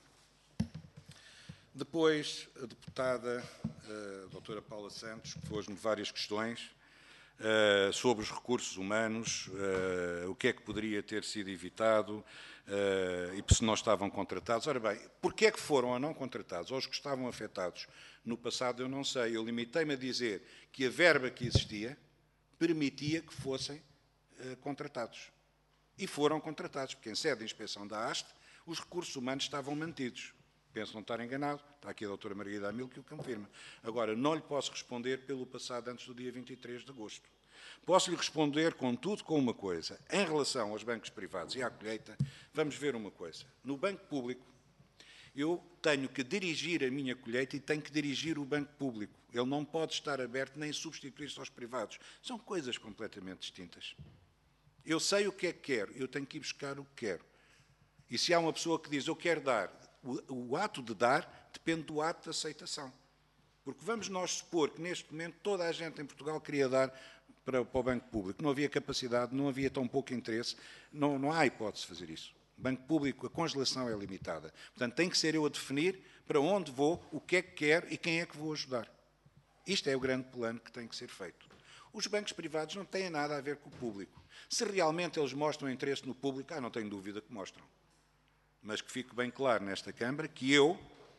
Depois, a deputada, a doutora Paula Santos, que pôs-me várias questões uh, sobre os recursos humanos, uh, o que é que poderia ter sido evitado uh, e se não estavam contratados. Ora bem, porquê é que foram ou não contratados? Ou os que estavam afetados no passado, eu não sei. Eu limitei-me a dizer que a verba que existia permitia que fossem uh, contratados. E foram contratados, porque em sede de inspeção da haste, os recursos humanos estavam mantidos. Penso não estar enganado, está aqui a doutora Margarida Amil que o confirma. Agora, não lhe posso responder pelo passado antes do dia vinte e três de agosto. Posso-lhe responder, contudo, com uma coisa. Em relação aos bancos privados e à colheita, vamos ver uma coisa. No banco público, Eu tenho que dirigir a minha colheita e tenho que dirigir o banco público. Ele não pode estar aberto nem substituir-se aos privados. São coisas completamente distintas. Eu sei o que é que quero, eu tenho que ir buscar o que quero. E se há uma pessoa que diz, eu quero dar, o, o ato de dar depende do ato de aceitação. Porque vamos nós supor que neste momento toda a gente em Portugal queria dar para, para o banco público. Não havia capacidade, não havia tão pouco interesse, não, não há hipótese de fazer isso. O banco público, a congelação é limitada. Portanto, tem que ser eu a definir para onde vou, o que é que quero e quem é que vou ajudar. Isto é o grande plano que tem que ser feito. Os bancos privados não têm nada a ver com o público. Se realmente eles mostram interesse no público, ah, não tenho dúvida que mostram. Mas que fique bem claro nesta Câmara que eu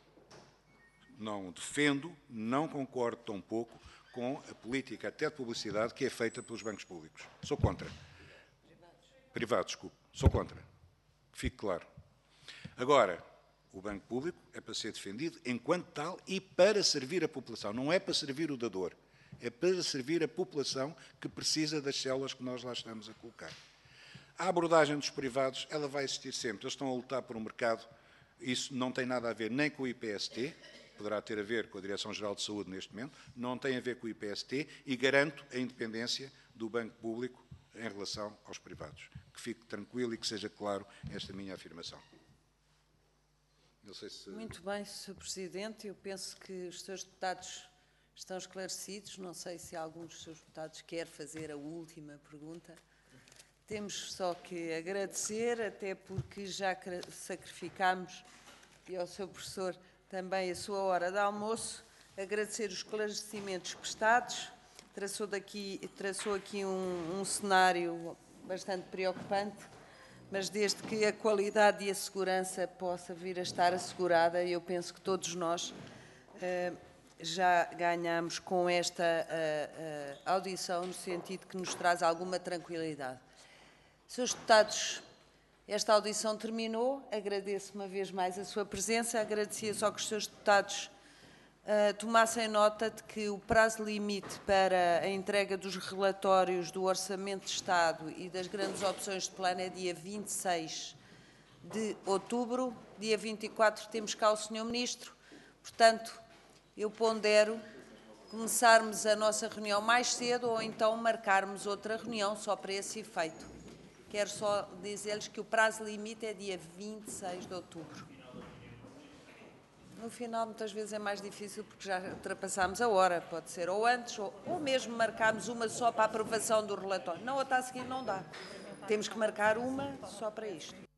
não defendo, não concordo tão pouco com a política até de publicidade que é feita pelos bancos públicos. Sou contra. Privados, Privados desculpe. Sou contra. Fique claro. Agora, o banco público é para ser defendido enquanto tal e para servir a população. Não é para servir o dador. É para servir a população que precisa das células que nós lá estamos a colocar. A abordagem dos privados, ela vai existir sempre. Eles estão a lutar por um mercado. Isso não tem nada a ver nem com o I P S T, poderá ter a ver com a Direção-Geral de Saúde neste momento, não tem a ver com o I P S T e garanto a independência do banco público em relação aos privados. Que fique tranquilo e que seja claro esta minha afirmação. Não sei se... Muito bem, senhor Presidente. Eu penso que os senhores deputados estão esclarecidos. Não sei se algum dos senhores deputados quer fazer a última pergunta. Temos só que agradecer, até porque já sacrificámos, e ao seu professor também a sua hora de almoço, agradecer os esclarecimentos prestados. Traçou, daqui, traçou aqui um, um cenário bastante preocupante, mas desde que a qualidade e a segurança possa vir a estar assegurada, eu penso que todos nós eh, já ganhamos com esta eh, eh, audição, no sentido que nos traz alguma tranquilidade. Senhores deputados, esta audição terminou. Agradeço uma vez mais a sua presença. Agradecia só que os senhores deputados uh, tomassem nota de que o prazo limite para a entrega dos relatórios do Orçamento de Estado e das grandes opções de plano é dia vinte e seis de outubro. Dia vinte e quatro temos cá o senhor Ministro. Portanto, eu pondero começarmos a nossa reunião mais cedo ou então marcarmos outra reunião só para esse efeito. Quero só dizer-lhes que o prazo limite é dia vinte e seis de outubro. No final, muitas vezes é mais difícil porque já ultrapassámos a hora, pode ser ou antes ou, ou mesmo marcarmos uma só para a aprovação do relatório. Não, outra a seguir não dá. Temos que marcar uma só para isto.